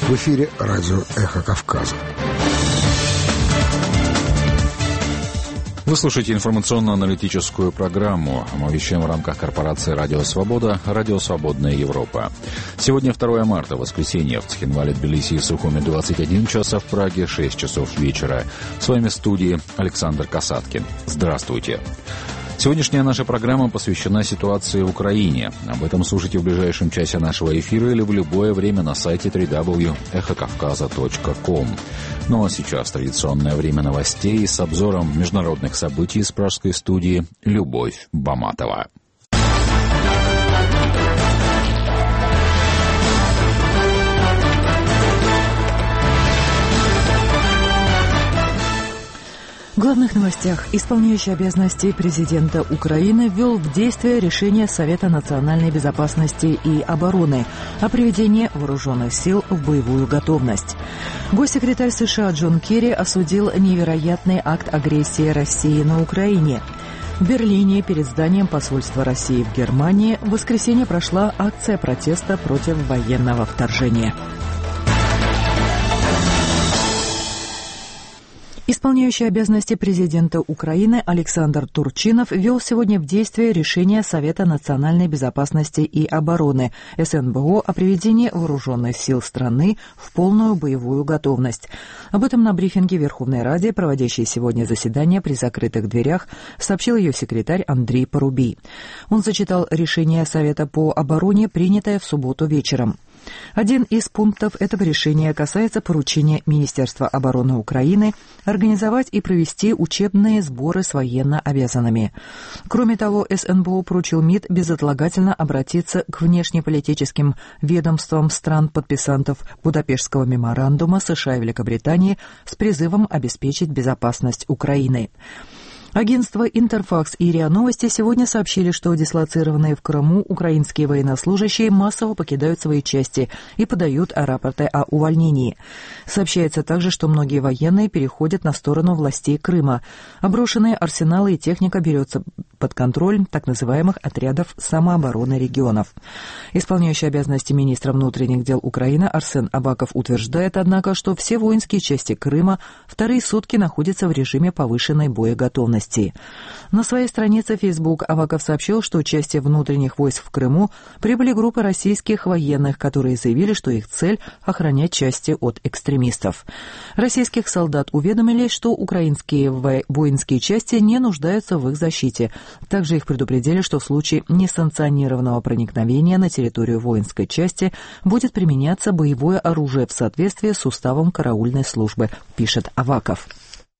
В эфире радио «Эхо Кавказа». Вы слушаете информационно-аналитическую программу. Мы вещаем в рамках корпорации «Радио Свобода», «Радио Свободная Европа». Сегодня 2 марта, воскресенье. В Цхинвале, Тбилиси и Сухуми 21 час, а в Праге 6 часов вечера. С вами в студии Александр Касаткин. Здравствуйте. Сегодняшняя наша программа посвящена ситуации в Украине. Об этом слушайте в ближайшем часе нашего эфира или в любое время на сайте www.эхокавказа.ком. Ну а сейчас традиционное время новостей с обзором международных событий из пражской студии Любовь Баматова. В главных новостях. Исполняющий обязанности президента Украины ввел в действие решение Совета национальной безопасности и обороны о приведении вооруженных сил в боевую готовность. Госсекретарь США Джон Керри осудил невероятный акт агрессии России на Украине. В Берлине перед зданием посольства России в Германии в воскресенье прошла акция протеста против военного вторжения. Исполняющий обязанности президента Украины Александр Турчинов ввел сегодня в действие решение Совета национальной безопасности и обороны СНБО о приведении вооруженных сил страны в полную боевую готовность. Об этом на брифинге Верховной Ради, проводящей сегодня заседание при закрытых дверях, сообщил ее секретарь Андрей Порубий. Он зачитал решение Совета по обороне, принятое в субботу вечером. Один из пунктов этого решения касается поручения Министерства обороны Украины организовать и провести учебные сборы с военнообязанными. Кроме того, СНБО поручил МИД безотлагательно обратиться к внешнеполитическим ведомствам стран-подписантов Будапештского меморандума США и Великобритании с призывом обеспечить безопасность Украины. Агентства «Интерфакс» и РИА Новости сегодня сообщили, что дислоцированные в Крыму украинские военнослужащие массово покидают свои части и подают рапорты о увольнении. Сообщается также, что многие военные переходят на сторону властей Крыма. Оброшенные арсеналы и техника берется под контроль так называемых отрядов самообороны регионов. Исполняющий обязанности министра внутренних дел Украины Арсен Абаков утверждает, однако, что все воинские части Крыма вторые сутки находятся в режиме повышенной боеготовности. На своей странице Facebook Аваков сообщил, что части внутренних войск в Крыму прибыли группы российских военных, которые заявили, что их цель – охранять части от экстремистов. Российских солдат уведомили, что украинские воинские части не нуждаются в их защите. Также их предупредили, что в случае несанкционированного проникновения на территорию воинской части будет применяться боевое оружие в соответствии с уставом караульной службы, пишет Аваков.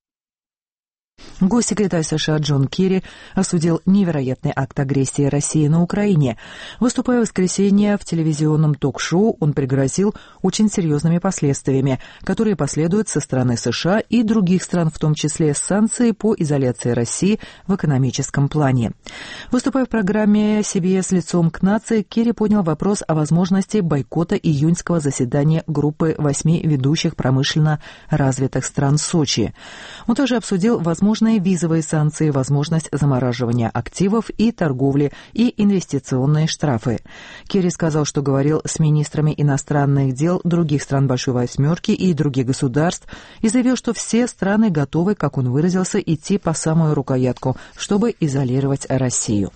Госсекретарь США Джон Керри осудил невероятный акт агрессии России на Украине. Выступая в воскресенье в телевизионном ток-шоу, он пригрозил очень серьезными последствиями, которые последуют со стороны США и других стран, в том числе санкции по изоляции России в экономическом плане. Выступая в программе CBS «Лицом к нации», Керри поднял вопрос о возможности бойкота июньского заседания группы 8 ведущих промышленно развитых стран Сочи. Он также обсудил возможные визовые санкции, возможность замораживания активов и торговли и инвестиционные штрафы. Керри сказал, что говорил с министрами иностранных дел других стран Большой Восьмерки и других государств и заявил, что все страны готовы, как он выразился, идти по самую рукоятку, чтобы изолировать Россию.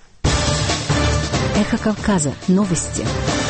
Эхо Кавказа. Новости.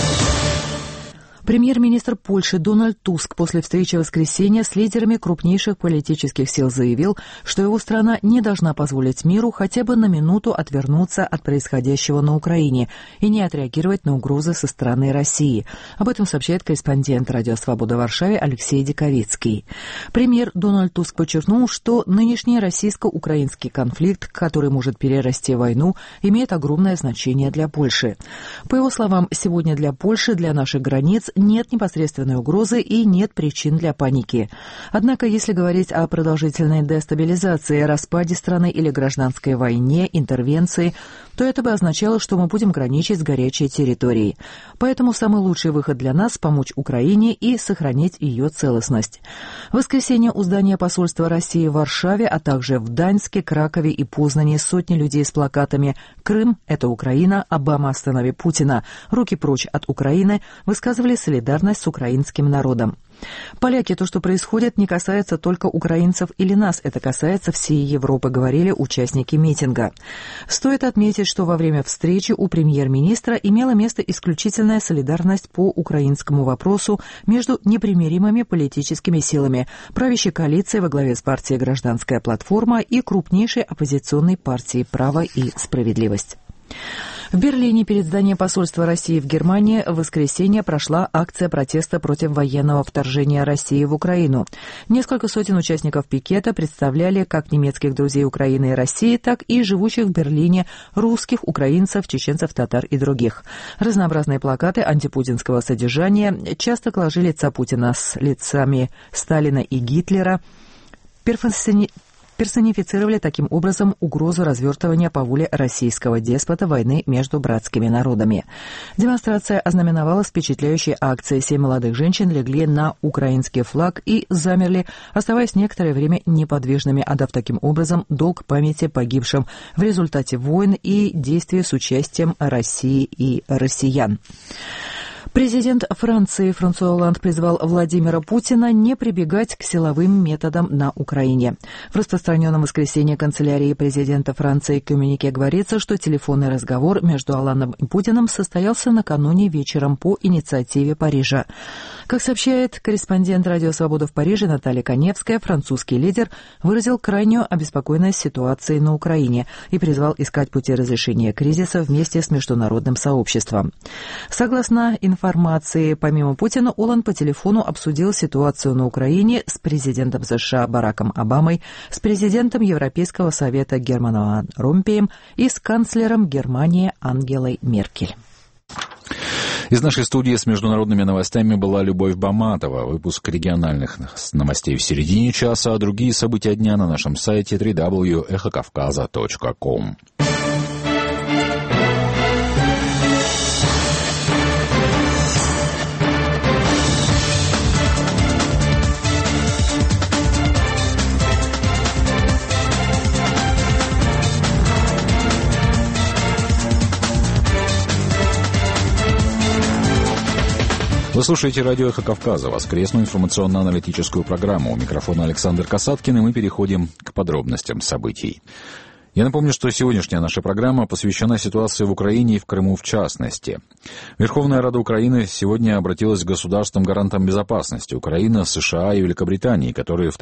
Премьер-министр Польши Дональд Туск после встречи в воскресенье с лидерами крупнейших политических сил заявил, что его страна не должна позволить миру хотя бы на минуту отвернуться от происходящего на Украине и не отреагировать на угрозы со стороны России. Об этом сообщает корреспондент «Радио Свобода» в Варшаве Алексей Диковицкий. Премьер Дональд Туск подчеркнул, что нынешний российско-украинский конфликт, который может перерасти в войну, имеет огромное значение для Польши. По его словам, сегодня для Польши, для наших границ нет непосредственной угрозы и нет причин для паники. Однако, если говорить о продолжительной дестабилизации, распаде страны или гражданской войне, интервенции, то это бы означало, что мы будем граничить с горячей территорией. Поэтому самый лучший выход для нас – помочь Украине и сохранить ее целостность. В воскресенье у здания посольства России в Варшаве, а также в Гданьске, Кракове и Познане сотни людей с плакатами «Крым – это Украина», «Обама, останови Путина», «Руки прочь от Украины» высказывали солидарность с украинским народом. «Поляки, то, что происходит, не касается только украинцев или нас, это касается всей Европы», говорили участники митинга. Стоит отметить, что во время встречи у премьер-министра имела место исключительная солидарность по украинскому вопросу между непримиримыми политическими силами, правящей коалиции во главе с партией «Гражданская платформа» и крупнейшей оппозиционной партией «Право и справедливость». В Берлине перед зданием посольства России в Германии в воскресенье прошла акция протеста против военного вторжения России в Украину. Несколько сотен участников пикета представляли как немецких друзей Украины и России, так и живущих в Берлине русских, украинцев, чеченцев, татар и других. Разнообразные плакаты антипутинского содержания часто положили лица Путина с лицами Сталина и Гитлера, персонифицировали таким образом угрозу развертывания по воле российского деспота войны между братскими народами. Демонстрация ознаменовалась впечатляющей акцией. 7 молодых женщин легли на украинский флаг и замерли, оставаясь некоторое время неподвижными, отдав таким образом долг памяти погибшим в результате войн и действий с участием России и россиян. Президент Франции Франсуа Олланд призвал Владимира Путина не прибегать к силовым методам на Украине. В распространенном воскресенье канцелярии президента Франции коммюнике говорится, что телефонный разговор между Олландом и Путиным состоялся накануне вечером по инициативе Парижа. Как сообщает корреспондент «Радио Свобода» в Париже Наталья Коневская, французский лидер выразил крайнюю обеспокоенность ситуацией на Украине и призвал искать пути разрешения кризиса вместе с международным сообществом. Согласно информации, помимо Путина, Олланд по телефону обсудил ситуацию на Украине с президентом США Бараком Обамой, с президентом Европейского совета Германом Ван Ромпеем и с канцлером Германии Ангелой Меркель. Из нашей студии с международными новостями была Любовь Баматова. Выпуск региональных новостей в середине часа, а другие события дня на нашем сайте www.эхокавказа.ком. Вы слушаете радио «Эхо Кавказа», воскресную информационно-аналитическую программу. У микрофона Александр Касаткин, и мы переходим к подробностям событий. Я напомню, что сегодняшняя наша программа посвящена ситуации в Украине и в Крыму в частности. Верховная Рада Украины сегодня обратилась к государствам-гарантам безопасности Украины, США и Великобритании, которые в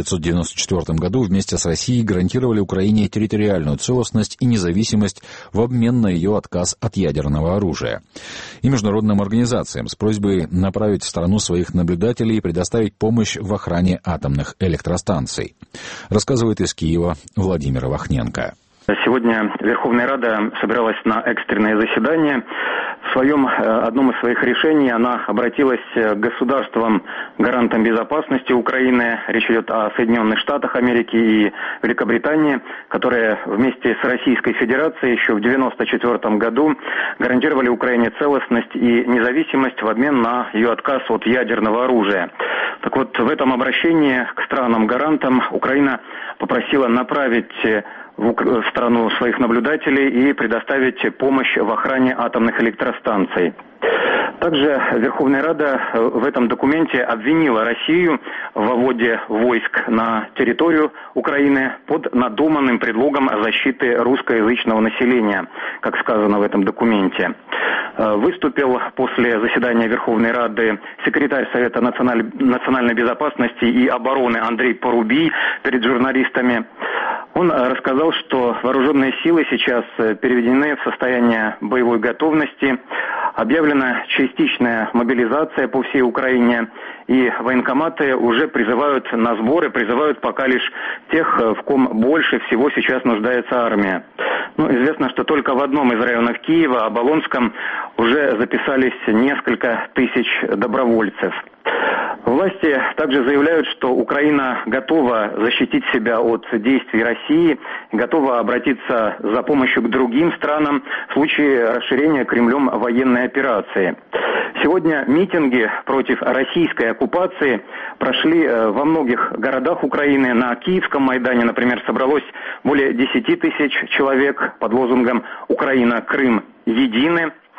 1994 году вместе с Россией гарантировали Украине территориальную целостность и независимость в обмен на ее отказ от ядерного оружия. И международным организациям с просьбой направить в страну своих наблюдателей и предоставить помощь в охране атомных электростанций. Рассказывает из Киева Владимир Вахненко. Сегодня Верховная Рада собиралась на экстренное заседание. В одном из своих решений она обратилась к государствам-гарантам безопасности Украины. Речь идет о Соединенных Штатах Америки и Великобритании, которые вместе с Российской Федерацией еще в 1994 году гарантировали Украине целостность и независимость в обмен на ее отказ от ядерного оружия. Так вот, в этом обращении к странам-гарантам Украина попросила направить в страну своих наблюдателей и предоставить помощь в охране атомных электростанций. Также Верховная Рада в этом документе обвинила Россию в вводе войск на территорию Украины под надуманным предлогом защиты русскоязычного населения, как сказано в этом документе. Выступил после заседания Верховной Рады секретарь Совета национальной безопасности и обороны Андрей Порубий перед журналистами. Он рассказал, что вооруженные силы сейчас переведены в состояние боевой готовности, объявлена частичная мобилизация по всей Украине, и военкоматы уже призывают на сборы, призывают пока лишь тех, в ком больше всего сейчас нуждается армия. Известно, что только в одном из районов Киева, Оболонском, уже записались несколько тысяч добровольцев. Власти также заявляют, что Украина готова защитить себя от действий России, готова обратиться за помощью к другим странам в случае расширения Кремлем военной операции. Сегодня митинги против российской оккупации прошли во многих городах Украины. На Киевском Майдане, например, собралось более 10 тысяч человек под лозунгом «Украина, Крым едины».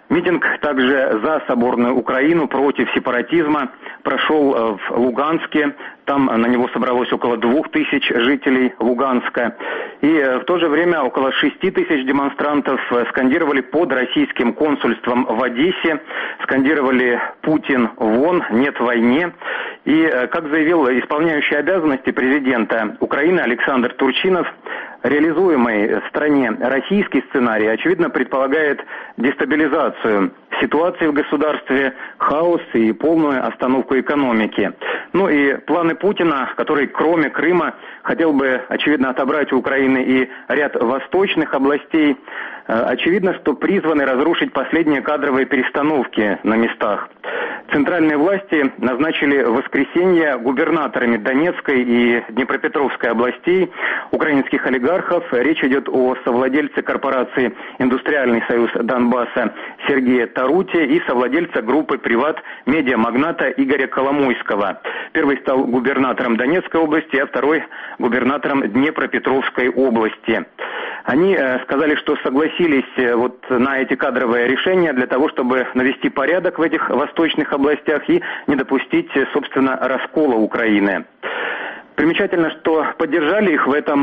Митинг также за соборную Украину, против сепаратизма прошел в Луганске. Там на него собралось около 2000 жителей Луганска. И в то же время около 6000 демонстрантов скандировали под российским консульством в Одессе. Скандировали «Путин вон, нет войне». И, как заявил исполняющий обязанности президента Украины Александр Турчинов, реализуемый в стране российский сценарий, очевидно, предполагает дестабилизацию ситуации в государстве, хаос и полную остановку экономики. Ну и планы Путина, который кроме Крыма хотел бы, очевидно, отобрать у Украины и ряд восточных областей, очевидно, что призваны разрушить последние кадровые перестановки на местах. Центральные власти назначили в воскресенье губернаторами Донецкой и Днепропетровской областей украинских олигархов. Речь идет о совладельце корпорации «Индустриальный союз Донбасса» Сергея Тарути и совладельце группы «Приват-медиамагната» Игоря Коломойского. Первый стал губернатором Донецкой области, а второй губернатором Днепропетровской области. Они сказали, что согласились вот на эти кадровые решения для того, чтобы навести порядок в этих восточных областях и не допустить, собственно, раскола Украины. Примечательно, что поддержали их в этом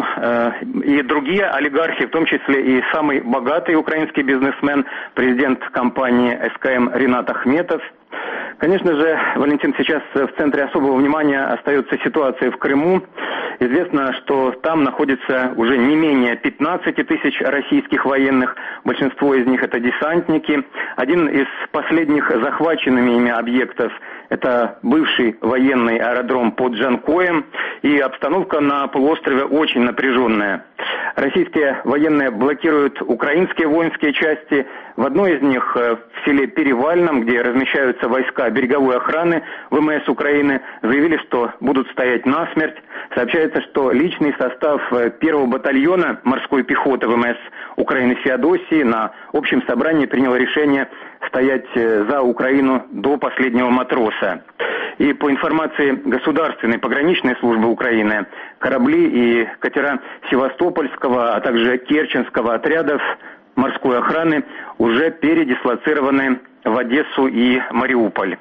и другие олигархи, в том числе и самый богатый украинский бизнесмен, президент компании СКМ Ринат Ахметов. Конечно же, Валентин, сейчас в центре особого внимания остается ситуация в Крыму. Известно, что там находится уже не менее 15 тысяч российских военных. Большинство из них это десантники. Один из последних захваченными ими объектов – это бывший военный аэродром под Джанкоем. И обстановка на полуострове очень напряженная. Российские военные блокируют украинские воинские части. В одной из них, в селе Перевальном, где размещаются войска береговой охраны ВМС Украины, заявили, что будут стоять насмерть. Сообщается, что личный состав 1-го батальона морской пехоты ВМС Украины Феодосии на общем собрании принял решение стоять за Украину до последнего матроса. И по информации Государственной пограничной службы Украины, корабли и катера Севастопольского, а также Керченского отрядов морской охраны уже передислоцированы в Одессу и Мариуполь.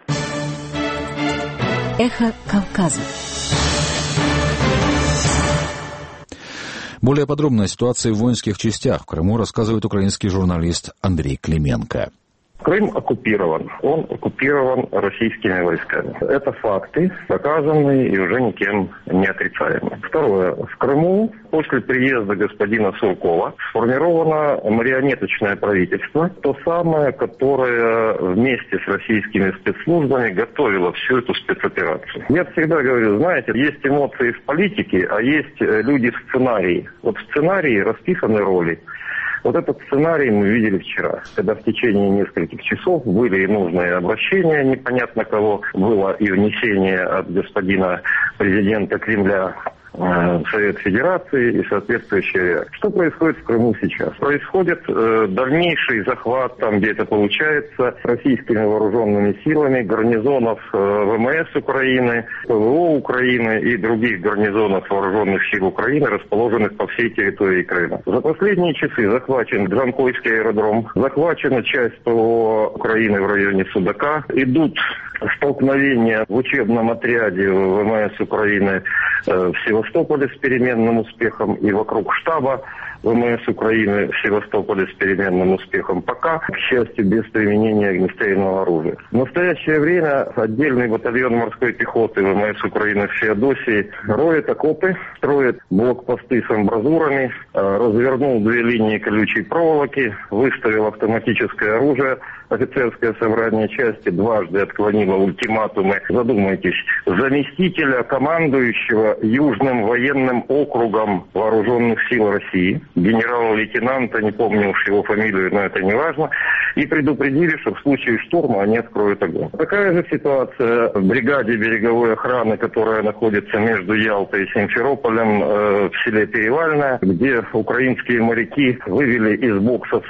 Эхо Кавказа. Более подробно о ситуации в воинских частях в Крыму рассказывает украинский журналист Андрей Клименко. Крым оккупирован. Он оккупирован российскими войсками. Это факты, доказанные и уже никем не отрицаемые. Второе. В Крыму после приезда господина Суркова сформировано марионеточное правительство. То самое, которое вместе с российскими спецслужбами готовило всю эту спецоперацию. Я всегда говорю, знаете, есть эмоции в политике, а есть люди в сценарии. Вот в сценарии расписаны роли. Вот этот сценарий мы видели вчера, когда в течение нескольких часов были и нужные обращения, непонятно кого, было и внесение от господина президента Кремля в Совет Федерации и соответствующая реакция. Что происходит в Крыму сейчас? Происходит дальнейший захват, там где это получается, российскими вооруженными силами гарнизонов ВМС Украины, ПВО Украины и других гарнизонов вооруженных сил Украины, расположенных по всей территории Крыма. За последние часы захвачен Джанкойский аэродром, захвачена часть ПВО Украины в районе Судака, идут столкновения в учебном отряде ВМС Украины в Севастополе с переменным успехом и вокруг штаба ВМС Украины в Севастополе с переменным успехом, пока, к счастью, без применения огнестрельного оружия. В настоящее время отдельный батальон морской пехоты ВМС Украины в Феодосии роет окопы, строит блокпосты с амбразурами, развернул 2 линии колючей проволоки, выставил автоматическое оружие. Офицерское собрание части дважды отклонило ультиматумы, задумайтесь, заместителя командующего Южным военным округом Вооруженных сил России, генерала-лейтенанта, не помню уж его фамилию, но это не важно, и предупредили, что в случае штурма они откроют огонь. Такая же ситуация в бригаде береговой охраны, которая находится между Ялтой и Симферополем в селе Перевальное, где украинские моряки вывели из боксов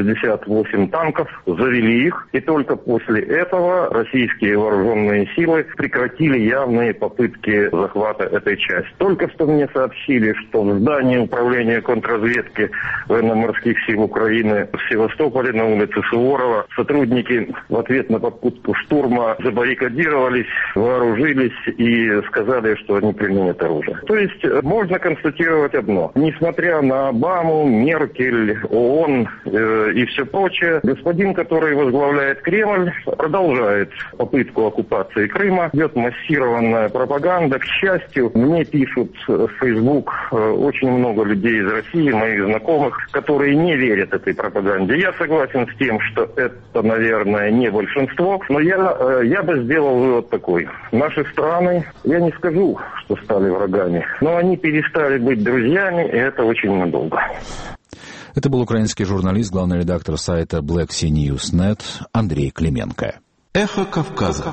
68 танков, завели их, и только после этого российские вооруженные силы прекратили явные попытки захвата этой части. Только что мне сообщили, что в здании управления контрразведки разведки военно-морских сил Украины в Севастополе на улице Суворова. Сотрудники в ответ на попытку штурма забаррикадировались, вооружились и сказали, что они применят оружие. То есть можно констатировать одно. Несмотря на Обаму, Меркель, ООН и все прочее, господин, который возглавляет Кремль, продолжает попытку оккупации Крыма. Идет массированная пропаганда. К счастью, мне пишут в Facebook очень много людей из России, моих знакомых, которые не верят этой пропаганде. Я согласен с тем, что это, наверное, не большинство, но я бы сделал вывод такой. Наши страны, я не скажу, что стали врагами, но они перестали быть друзьями, и это очень надолго. Это был украинский журналист, главный редактор сайта Black Sea News.net Андрей Клименко. Эхо Кавказа.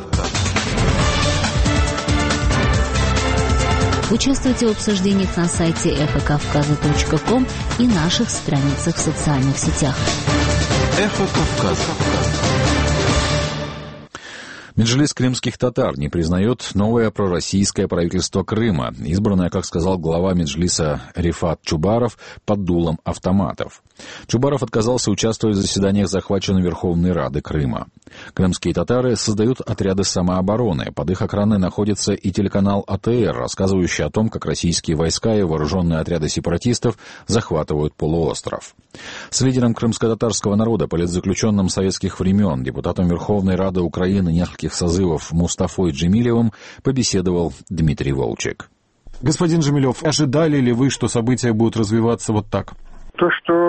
Участвуйте в обсуждениях на сайте эхокавказа.ком и наших страницах в социальных сетях. Эхо Кавказа. Меджлис крымских татар не признает новое пророссийское правительство Крыма, избранное, как сказал глава Меджлиса Рифат Чубаров, под дулом автоматов. Чубаров отказался участвовать в заседаниях захваченной Верховной Рады Крыма. Крымские татары создают отряды самообороны. Под их охраной находится и телеканал АТР, рассказывающий о том, как российские войска и вооруженные отряды сепаратистов захватывают полуостров. С лидером крымско-татарского народа, политзаключенным советских времен, депутатом Верховной Рады Украины нескольких созывов Мустафой Джемилевым побеседовал Дмитрий Волчек. Господин Джемилев, ожидали ли вы, что события будут развиваться вот так? То,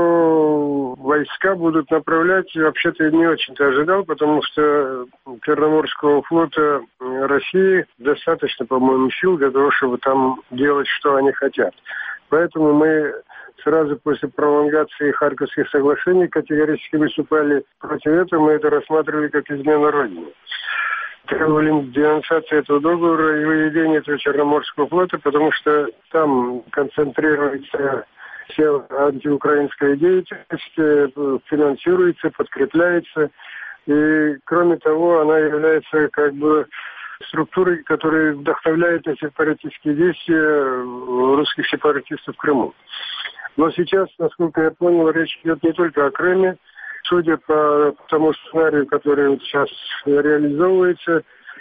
что войска будут направлять, вообще-то не очень-то ожидал, потому что Черноморского флота России достаточно, по-моему, сил для того, чтобы там делать, что они хотят. Поэтому мы сразу после пролонгации Харьковских соглашений категорически выступали против этого, мы это рассматривали как измену Родине. Требовали денонсации этого договора и выведения этого Черноморского флота, потому что там концентрируется вся антиукраинская деятельность, финансируется, подкрепляется. И, кроме того, она является как бы структурой, которая вдохновляет на сепаратистские действия русских сепаратистов в Крыму. Но сейчас, насколько я понял, речь идет не только о Крыме. Судя по тому сценарию, который вот сейчас реализовывается,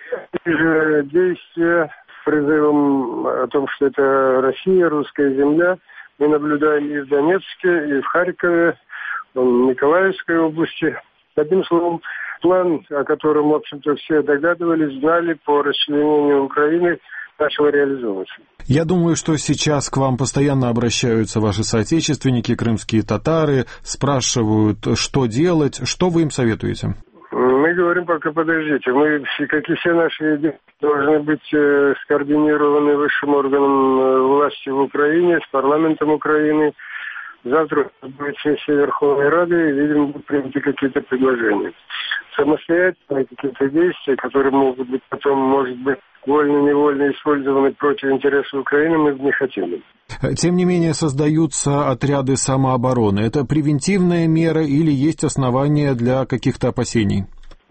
эти действия с призывом о том, что это Россия, русская земля, мы наблюдаем и в Донецке, и в Харькове, в Николаевской области. Одним словом, план, о котором, в общем-то, все догадывались, знали по расчленению Украины, начал реализовываться. Я думаю, что сейчас к вам постоянно обращаются ваши соотечественники, крымские татары, спрашивают, что делать, что вы им советуете? Мы говорим, пока подождите. Мы, как и все наши идеи, должны быть скоординированы высшим органом власти в Украине, с парламентом Украины. Завтра будет сессия Верховной Рады, и, видимо, будут приняты какие-то предложения. Самостоятельные какие-то действия, которые могут быть потом, может быть, вольно-невольно использованы против интересов Украины, мы не хотим. Тем не менее, создаются отряды самообороны. Это превентивная мера или есть основания для каких-то опасений?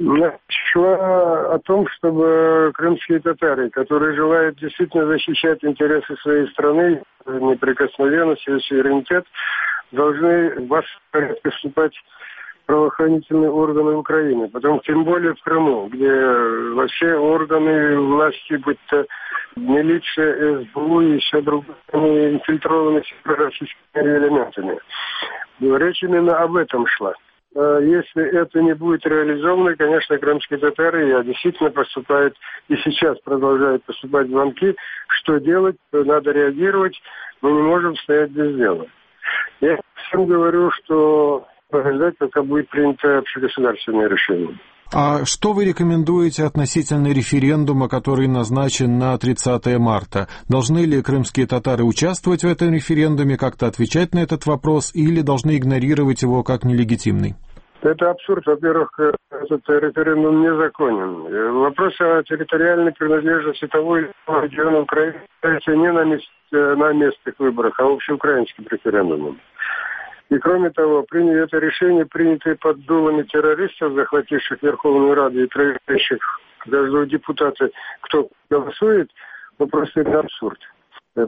Шла о том, чтобы крымские татары, которые желают действительно защищать интересы своей страны, неприкосновенность и суверенитет, должны в массовом порядке вступать правоохранительные органы Украины. Потому что тем более в Крыму, где во все органы власти, будь то милиция, СБУ и еще другие, инфильтрованы российскими элементами. Речь именно об этом шла. Если это не будет реализовано, конечно, крымские татары действительно поступают, и сейчас продолжают поступать звонки, что делать, надо реагировать, мы не можем стоять без дела. Я всем говорю, что подождать, пока будет принято общегосударственное решение. А что вы рекомендуете относительно референдума, который назначен на 30 марта? Должны ли крымские татары участвовать в этом референдуме, как-то отвечать на этот вопрос, или должны игнорировать его как нелегитимный? Это абсурд. Во-первых, этот референдум незаконен. Вопрос о территориальной принадлежности того или иного региона Украины является не на местных выборах, а общеукраинским референдумом. И кроме того, это решение, принятое под дулами террористов, захвативших Верховную Раду и проверяющих каждого депутата, кто голосует, просто это абсурд. И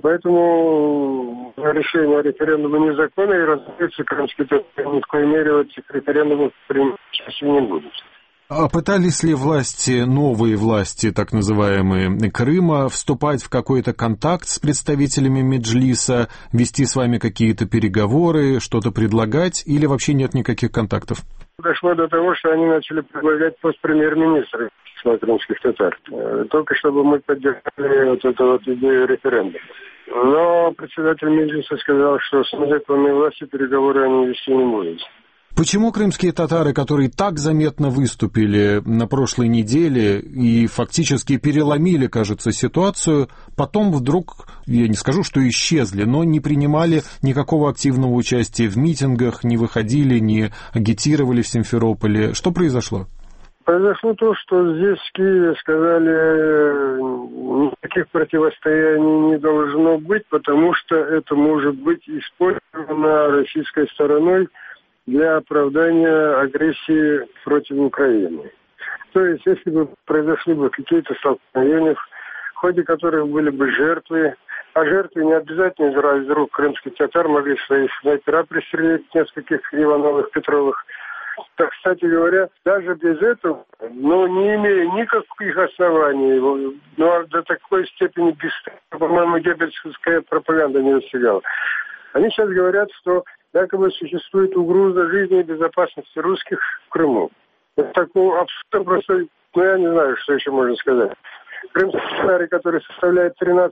поэтому решение о референдуме незаконно, и, разумеется, крымские татары ни в коей мере в этих референдумах принимать участие не будут. А пытались ли власти, новые власти, так называемые, Крыма, вступать в какой-то контакт с представителями Меджлиса, вести с вами какие-то переговоры, что-то предлагать, или вообще нет никаких контактов? Дошло до того, что они начали предлагать пост премьер-министра крымских татар, только чтобы мы поддержали вот эту вот идею референдума. Но председатель Меджлиса сказал, что с незаконной властью переговоры они вести не будут. Почему крымские татары, которые так заметно выступили на прошлой неделе и фактически переломили, кажется, ситуацию, потом вдруг, я не скажу, что исчезли, но не принимали никакого активного участия в митингах, не выходили, не агитировали в Симферополе? Что произошло? Произошло то, что здесь в Киеве сказали, никаких противостояний не должно быть, потому что это может быть использовано российской стороной для оправдания агрессии против Украины. То есть, если бы произошли бы какие-то столкновения, в ходе которых были бы жертвы, а жертвы не обязательно из рук крымских татар, могли свои снайпера пристрелить нескольких Ивановых, Петровых. Так, кстати говоря, даже без этого, но не имея никаких оснований, но до такой степени бесстыдно, по-моему, геббельсовская пропаганда не достигала. Они сейчас говорят, что якобы существует угроза жизни и безопасности русских в Крыму. Это такого абсурда просто, я не знаю, что еще можно сказать. Крымские татары, которые составляют 13%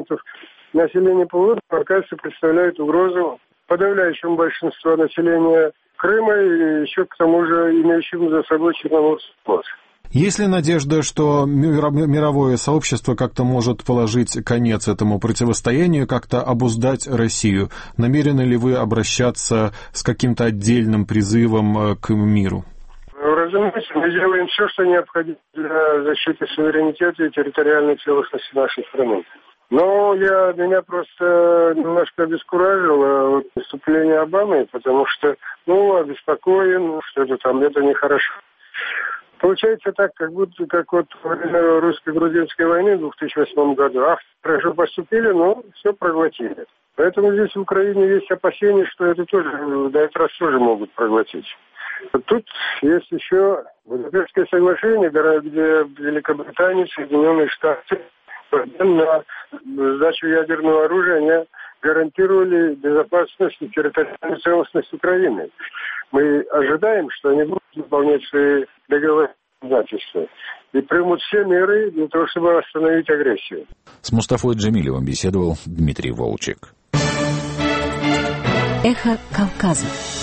населения полуострова, оказывается, представляют угрозу подавляющему большинству населения Крыма и еще к тому же имеющему за собой Черноморский флот. Есть ли надежда, что мировое сообщество как-то может положить конец этому противостоянию, как-то обуздать Россию? Намерены ли вы обращаться с каким-то отдельным призывом к миру? Разумеется, мы делаем все, что необходимо для защиты суверенитета и территориальной целостности нашей страны. Но меня просто немножко обескуражило выступление Обамы, потому что, обеспокоен, что это нехорошо. Получается так, как будто как вот во время русско-грузинской войны в 2008 году. Хорошо поступили, но все проглотили. Поэтому здесь в Украине есть опасения, что это тоже, на этот раз тоже могут проглотить. Тут есть еще Будапештское соглашение, где Великобритания, Соединенные Штаты на сдачу ядерного оружия они гарантировали безопасность и территориальную целостность Украины. Мы ожидаем, что они будут выполнять свои договорные обязательства и примут все меры для того, чтобы остановить агрессию. С Мустафой Джемилевым беседовал Дмитрий Волчек. Эхо Кавказа.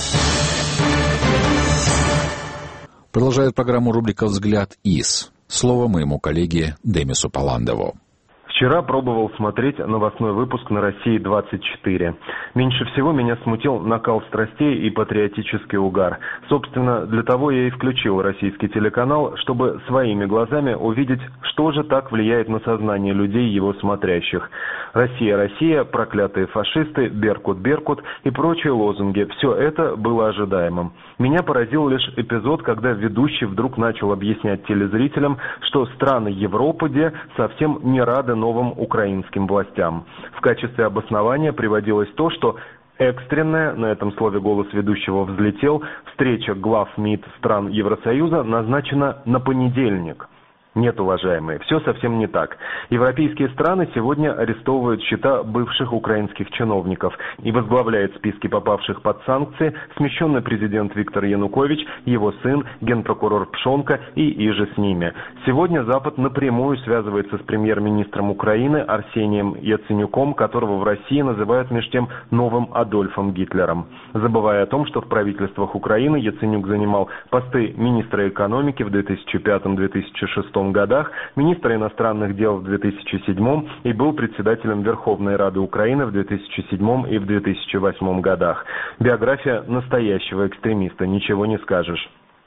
Продолжает программу рубрика «Взгляд из». Слово моему коллеге Демису Паландову. Вчера пробовал смотреть новостной выпуск на России-24. Меньше всего меня смутил накал страстей и патриотический угар. Собственно, для того я и включил российский телеканал, чтобы своими глазами увидеть, что же так влияет на сознание людей, его смотрящих. «Россия, Россия», «Проклятые фашисты», «Беркут, Беркут» и прочие лозунги. Все это было ожидаемым. Меня поразил лишь эпизод, когда ведущий вдруг начал объяснять телезрителям, что страны Европы совсем не рады новым украинским властям. В качестве обоснования приводилось то, что экстренная, на этом слове голос ведущего взлетел, встреча глав МИД стран Евросоюза назначена на понедельник. Нет, уважаемые, все совсем не так. Европейские страны сегодня арестовывают счета бывших украинских чиновников и возглавляет списки попавших под санкции смещенный президент Виктор Янукович, его сын, генпрокурор Пшонка и иже с ними. Сегодня Запад напрямую связывается с премьер-министром Украины Арсением Яценюком, которого в России называют меж тем новым Адольфом Гитлером. Забывая о том, что в правительствах Украины Яценюк занимал посты министра экономики в 2005-2006 годах, министра иностранных дел в 2007 и был председателем Верховной Рады Украины в 2007 и в 2008 годах. Биография настоящего экстремиста, ничего не скажешь.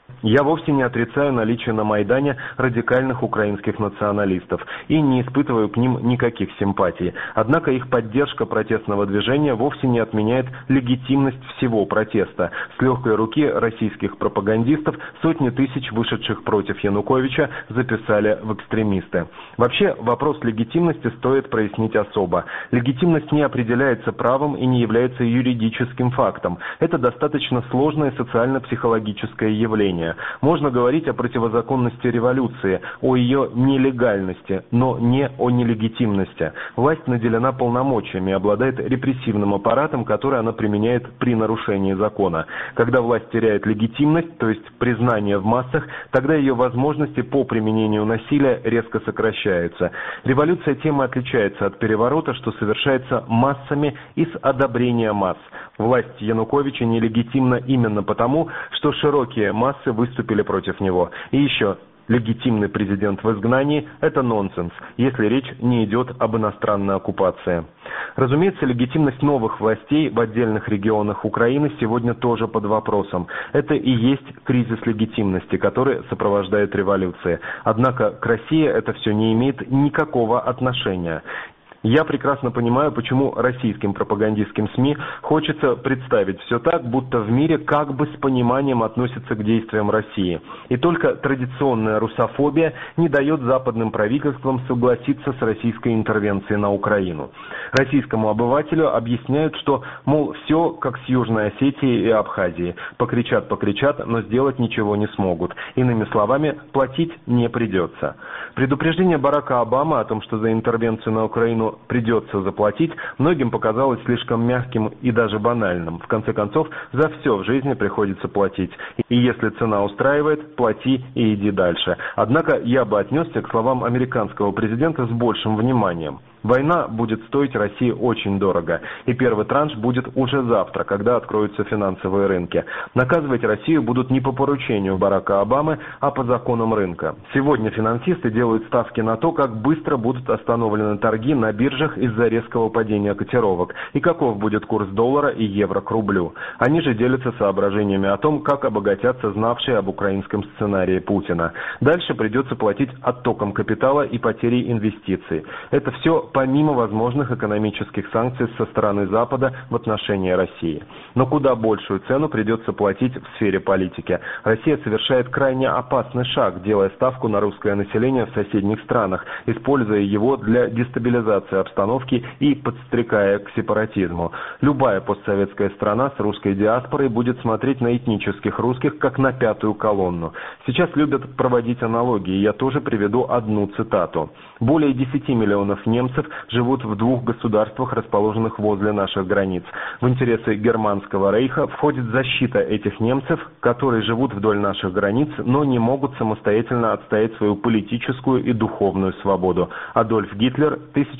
Я вовсе не отрицаю наличие на Майдане радикальных украинских националистов и не испытываю к ним никаких симпатий. Однако их поддержка протестного движения вовсе не отменяет легитимность всего протеста. С легкой руки российских пропагандистов сотни тысяч вышедших против Януковича записали в экстремисты. Вообще, вопрос легитимности стоит прояснить особо. Легитимность не определяется правом и не является юридическим фактом. Это достаточно сложное социально-психологическое явление. Можно говорить о противозаконности революции, о ее нелегальности, но не о нелегитимности. Власть наделена полномочиями и обладает репрессивным аппаратом, который она применяет при нарушении закона. Когда власть теряет легитимность, то есть признание в массах, тогда ее возможности по применению насилия резко сокращаются. Революция тем и отличается от переворота, что совершается массами и с одобрения масс. Власть Януковича нелегитимна именно потому, что широкие массы выступили против него. И еще, легитимный президент в изгнании – это нонсенс, если речь не идет об иностранной оккупации. Разумеется, легитимность новых властей в отдельных регионах Украины сегодня тоже под вопросом. Это и есть кризис легитимности, который сопровождает революции. Однако к России это все не имеет никакого отношения. Я прекрасно понимаю, почему российским пропагандистским СМИ хочется представить все так, будто в мире как бы с пониманием относятся к действиям России. И только традиционная русофобия не дает западным правительствам согласиться с российской интервенцией на Украину. Российскому обывателю объясняют, что, мол, все как с Южной Осетией и Абхазией. Покричат, но сделать ничего не смогут. Иными словами, платить не придется. Предупреждение Барака Обамы о том, что за интервенцию на Украину придется заплатить, многим показалось слишком мягким и даже банальным. В конце концов, за все в жизни приходится платить. И если цена устраивает, плати и иди дальше. Однако я бы отнесся к словам американского президента с большим вниманием. Война будет стоить России очень дорого, и первый транш будет уже завтра, когда откроются финансовые рынки. Наказывать Россию будут не по поручению Барака Обамы, а по законам рынка. Сегодня финансисты делают ставки на то, как быстро будут остановлены торги на биржах из-за резкого падения котировок, и каков будет курс доллара и евро к рублю. Они же делятся соображениями о том, как обогатятся знавшие об украинском сценарии Путина. Дальше придется платить оттоком капитала и потерей инвестиций. Это все помимо возможных экономических санкций со стороны Запада в отношении России. Но куда большую цену придется платить в сфере политики. Россия совершает крайне опасный шаг, делая ставку на русское население в соседних странах, используя его для дестабилизации обстановки и подстрекая к сепаратизму. Любая постсоветская страна с русской диаспорой будет смотреть на этнических русских как на пятую колонну. Сейчас любят проводить аналогии, я тоже приведу одну цитату. Более 10 миллионов немцев живут в двух государствах, расположенных возле наших границ. В интересы Германского рейха входит защита этих немцев, которые живут вдоль наших границ, но не могут самостоятельно отстоять свою политическую и духовную свободу. Адольф Гитлер,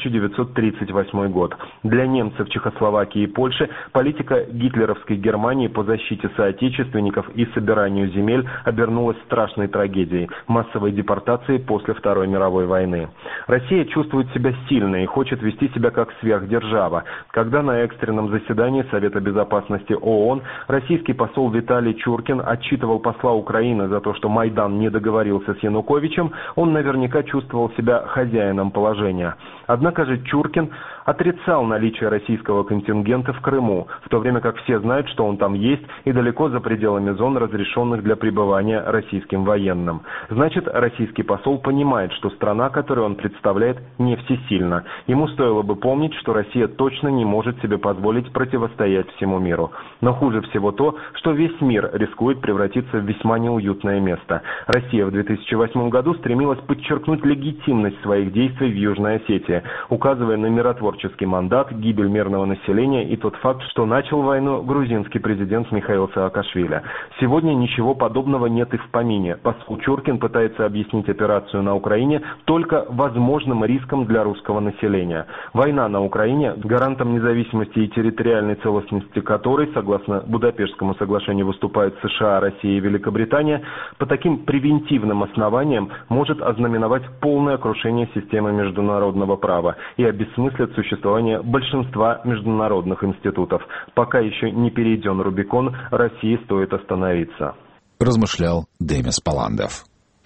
1938 год. Для немцев Чехословакии и Польши политика гитлеровской Германии по защите соотечественников и собиранию земель обернулась страшной трагедией – массовой депортацией после Второй мировой войны. Россия чувствует себя сильной и хочет вести себя как сверхдержава. Когда на экстренном заседании Совета Безопасности ООН российский посол Виталий Чуркин отчитывал посла Украины за то, что Майдан не договорился с Януковичем, он наверняка чувствовал себя хозяином положения. Однако же Чуркин отрицал наличие российского контингента в Крыму, в то время как все знают, что он там есть и далеко за пределами зон, разрешенных для пребывания российским военным. Значит, российский посол понимает, что страна, которую он представляет, не всесильна. Ему стоило бы помнить, что Россия точно не может себе позволить противостоять всему миру. Но хуже всего то, что весь мир рискует превратиться в весьма неуютное место. Россия в 2008 году стремилась подчеркнуть легитимность своих действий в Южной Осетии, указывая на миротворческий мандат, гибель мирного населения и тот факт, что начал войну грузинский президент Михаил Саакашвили. Сегодня ничего подобного нет и в помине. Посол Чуркин пытается объяснить операцию на Украине только возможным риском для русского населения. Война на Украине, гарантом независимости и территориальной целостности которой, согласно Будапештскому соглашению, выступают США, Россия и Великобритания, по таким превентивным основаниям может ознаменовать полное крушение системы международного права и обессмыслить существование большинства международных институтов. Пока еще не перейден Рубикон, России стоит остановиться. размышлял Демис Паландов.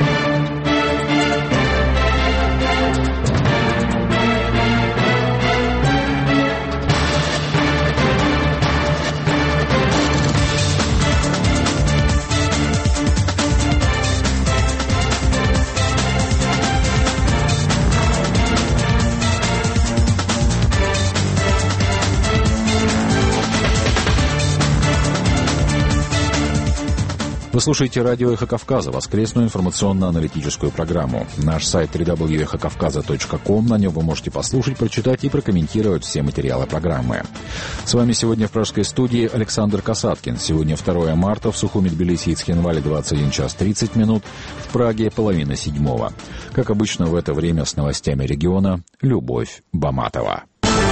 Вы слушаете радио «Эхо Кавказа», воскресную информационно-аналитическую программу. Наш сайт www.эхокавказа.ком, на нем вы можете послушать, прочитать и прокомментировать все материалы программы. С вами сегодня в пражской студии Александр Касаткин. Сегодня 2 марта, в Сухуми, Тбилиси и Цхинвале 21 час 30 минут, в Праге 6:30. Как обычно в это время с новостями региона Любовь Баматова.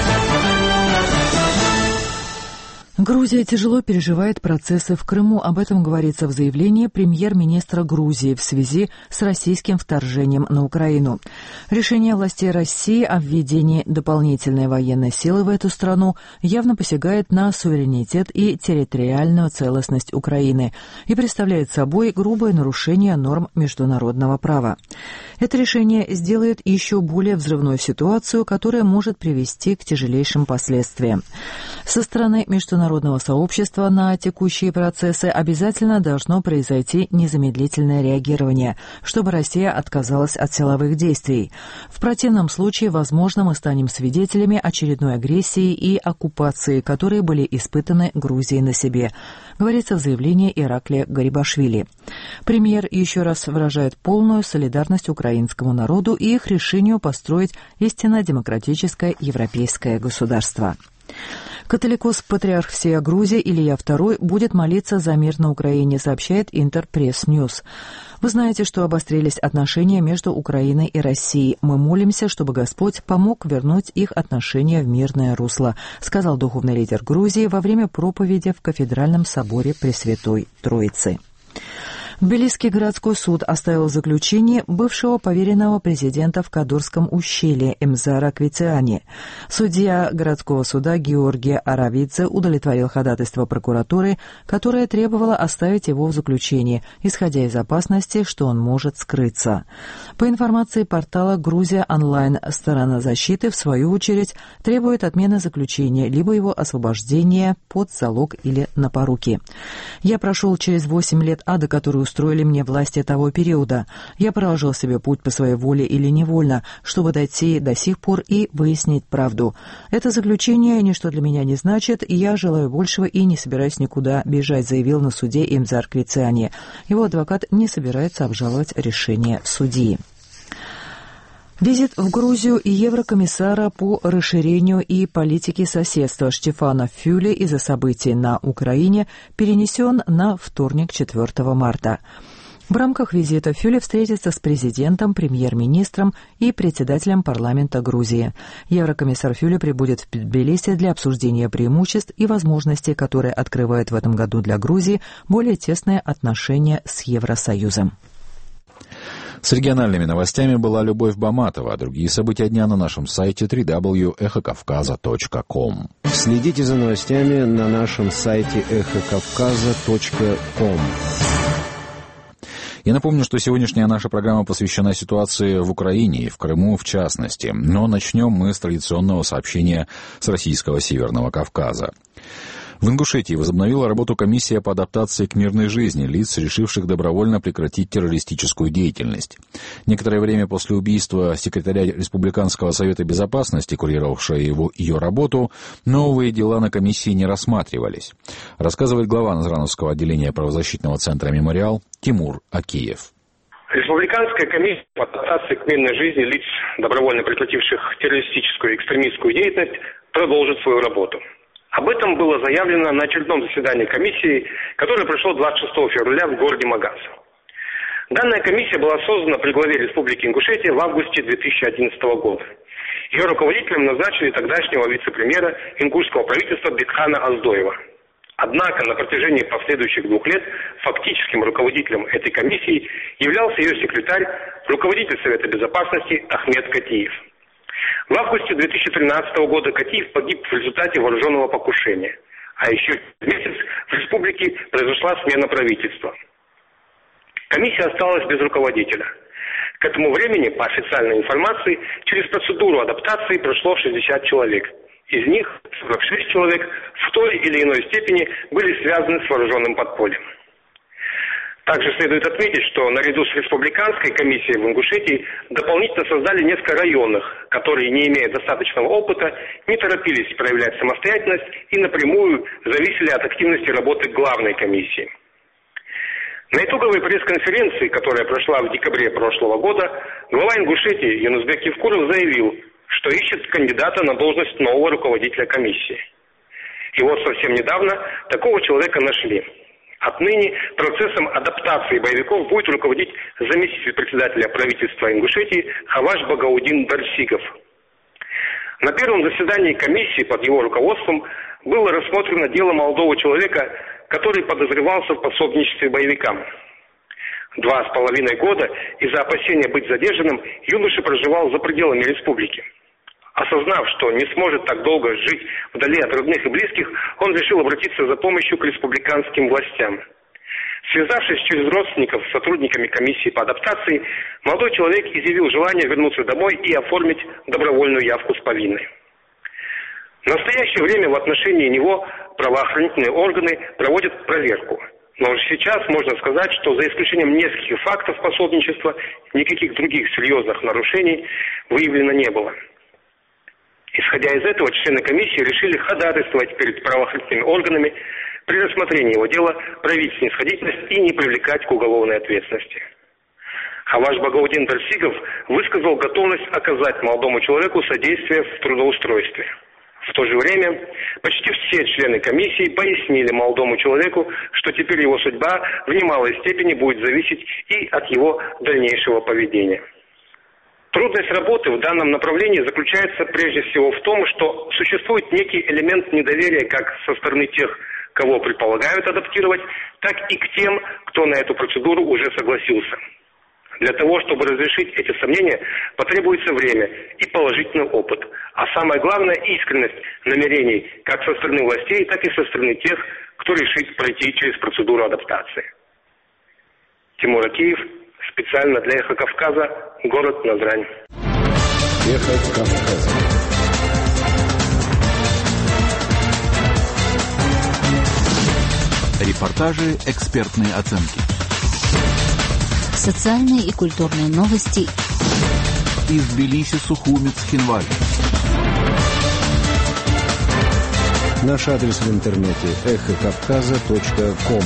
Грузия тяжело переживает процессы в Крыму. Об этом говорится в заявлении премьер-министра Грузии в связи с российским вторжением на Украину. Решение властей России о введении дополнительной военной силы в эту страну явно посягает на суверенитет и территориальную целостность Украины и представляет собой грубое нарушение норм международного права. Это решение сделает еще более взрывную ситуацию, которая может привести к тяжелейшим последствиям. Со стороны международного сообщества на текущие процессы обязательно должно произойти незамедлительное реагирование, чтобы Россия отказалась от силовых действий. В противном случае, возможно, мы станем свидетелями очередной агрессии и оккупации, которые были испытаны Грузией на себе, говорится в заявлении Ираклия Гарибашвили. Премьер еще раз выражает полную солидарность украинскому народу и их решению построить истинно демократическое европейское государство. Католикос-патриарх всея Грузии Илья II будет молиться за мир на Украине, сообщает Интерпресс-Ньюс. Вы знаете, что обострились отношения между Украиной и Россией. Мы молимся, чтобы Господь помог вернуть их отношения в мирное русло, сказал духовный лидер Грузии во время проповеди в Кафедральном соборе Пресвятой Троицы. Тбилисский городской суд оставил в заключении бывшего поверенного президента в Кадурском ущелье Эмзара Квитиани. Судья городского суда Георгий Аравидзе удовлетворил ходатайство прокуратуры, которая требовала оставить его в заключении, исходя из опасности, что он может скрыться. По информации портала «Грузия онлайн», сторона защиты, в свою очередь, требует отмены заключения, либо его освобождения под залог или на поруки. «Я прошел через 8 лет ада, который устроили мне власти того периода. Я проложил себе путь по своей воле или невольно, чтобы дойти до сих пор и выяснить правду. Это заключение ничто для меня не значит, и я желаю большего и не собираюсь никуда бежать», заявил на суде Эмзар Квитиани. Его адвокат не собирается обжаловать решение судьи. Визит в Грузию и еврокомиссара по расширению и политике соседства Штефана Фюле из-за событий на Украине перенесен на вторник, 4 марта. В рамках визита Фюле встретится с президентом, премьер-министром и председателем парламента Грузии. Еврокомиссар Фюле прибудет в Тбилиси для обсуждения преимуществ и возможностей, которые открывают в этом году для Грузии более тесные отношения с Евросоюзом. С региональными новостями была Любовь Баматова. Другие события дня на нашем сайте www.эхокавказа.ком. Следите за новостями на нашем сайте эхокавказа.ком. Я напомню, что сегодняшняя наша программа посвящена ситуации в Украине и в Крыму в частности. Но начнем мы с традиционного сообщения с российского Северного Кавказа. В Ингушетии возобновила работу комиссия по адаптации к мирной жизни лиц, решивших добровольно прекратить террористическую деятельность. Некоторое время после убийства секретаря Республиканского совета безопасности, курировавшего ее работу, новые дела на комиссии не рассматривались, рассказывает глава Назрановского отделения правозащитного центра «Мемориал» Тимур Акиев. Республиканская комиссия по адаптации к мирной жизни лиц, добровольно прекративших террористическую и экстремистскую деятельность, продолжит свою работу. Об этом было заявлено на очередном заседании комиссии, которое прошло 26 февраля в городе Магаз. Данная комиссия была создана при главе Республики Ингушетия в августе 2011 года. Ее руководителем назначили тогдашнего вице-премьера ингушского правительства Бетхана Аздоева. Однако на протяжении последующих 2 лет фактическим руководителем этой комиссии являлся ее секретарь, руководитель Совета безопасности Ахмед Катиев. В августе 2013 года Катиев погиб в результате вооруженного покушения, а еще через месяц в республике произошла смена правительства. комиссия осталась без руководителя. К этому времени, по официальной информации, через процедуру адаптации прошло 60 человек. Из них 46 человек в той или иной степени были связаны с вооруженным подпольем. Также следует отметить, что наряду с республиканской комиссией в Ингушетии дополнительно создали несколько районных, которые, не имея достаточного опыта, не торопились проявлять самостоятельность и напрямую зависели от активности работы главной комиссии. На итоговой пресс-конференции, которая прошла в декабре прошлого года, глава Ингушетии Юнусбек Евкуров заявил, что ищет кандидата на должность нового руководителя комиссии. И вот совсем недавно такого человека нашли. Отныне процессом адаптации боевиков будет руководить заместитель председателя правительства Ингушетии Хаваш Багаудин Дарсигов. На первом заседании комиссии под его руководством было рассмотрено дело молодого человека, который подозревался в пособничестве боевикам. 2,5 года из-за опасения быть задержанным юноша проживал за пределами республики. Осознав, что не сможет так долго жить вдали от родных и близких, он решил обратиться за помощью к республиканским властям. Связавшись через родственников с сотрудниками комиссии по адаптации, молодой человек изъявил желание вернуться домой и оформить добровольную явку с повинной. В настоящее время в отношении него правоохранительные органы проводят проверку. Но уже сейчас можно сказать, что за исключением нескольких фактов пособничества, никаких других серьезных нарушений выявлено не было. Исходя из этого, члены комиссии решили ходатайствовать перед правоохранительными органами при рассмотрении его дела, проявить снисходительность и не привлекать к уголовной ответственности. Хаваш Багаудин Дарсигов высказал готовность оказать молодому человеку содействие в трудоустройстве. В то же время почти все члены комиссии пояснили молодому человеку, что теперь его судьба в немалой степени будет зависеть и от его дальнейшего поведения. Трудность работы в данном направлении заключается прежде всего в том, что существует некий элемент недоверия как со стороны тех, кого предполагают адаптировать, так и к тем, кто на эту процедуру уже согласился. Для того, чтобы разрешить эти сомнения, потребуется время и положительный опыт, а самое главное – искренность намерений как со стороны властей, так и со стороны тех, кто решит пройти через процедуру адаптации. Тимур Акиев, специально для «Эхо Кавказа», город Назрань. «Эхо Кавказа». Репортажи, экспертные оценки. Социальные и культурные новости. Из Тбилиси, Сухуми, Цхинвали. Наш адрес в интернете эхокавказа.ком.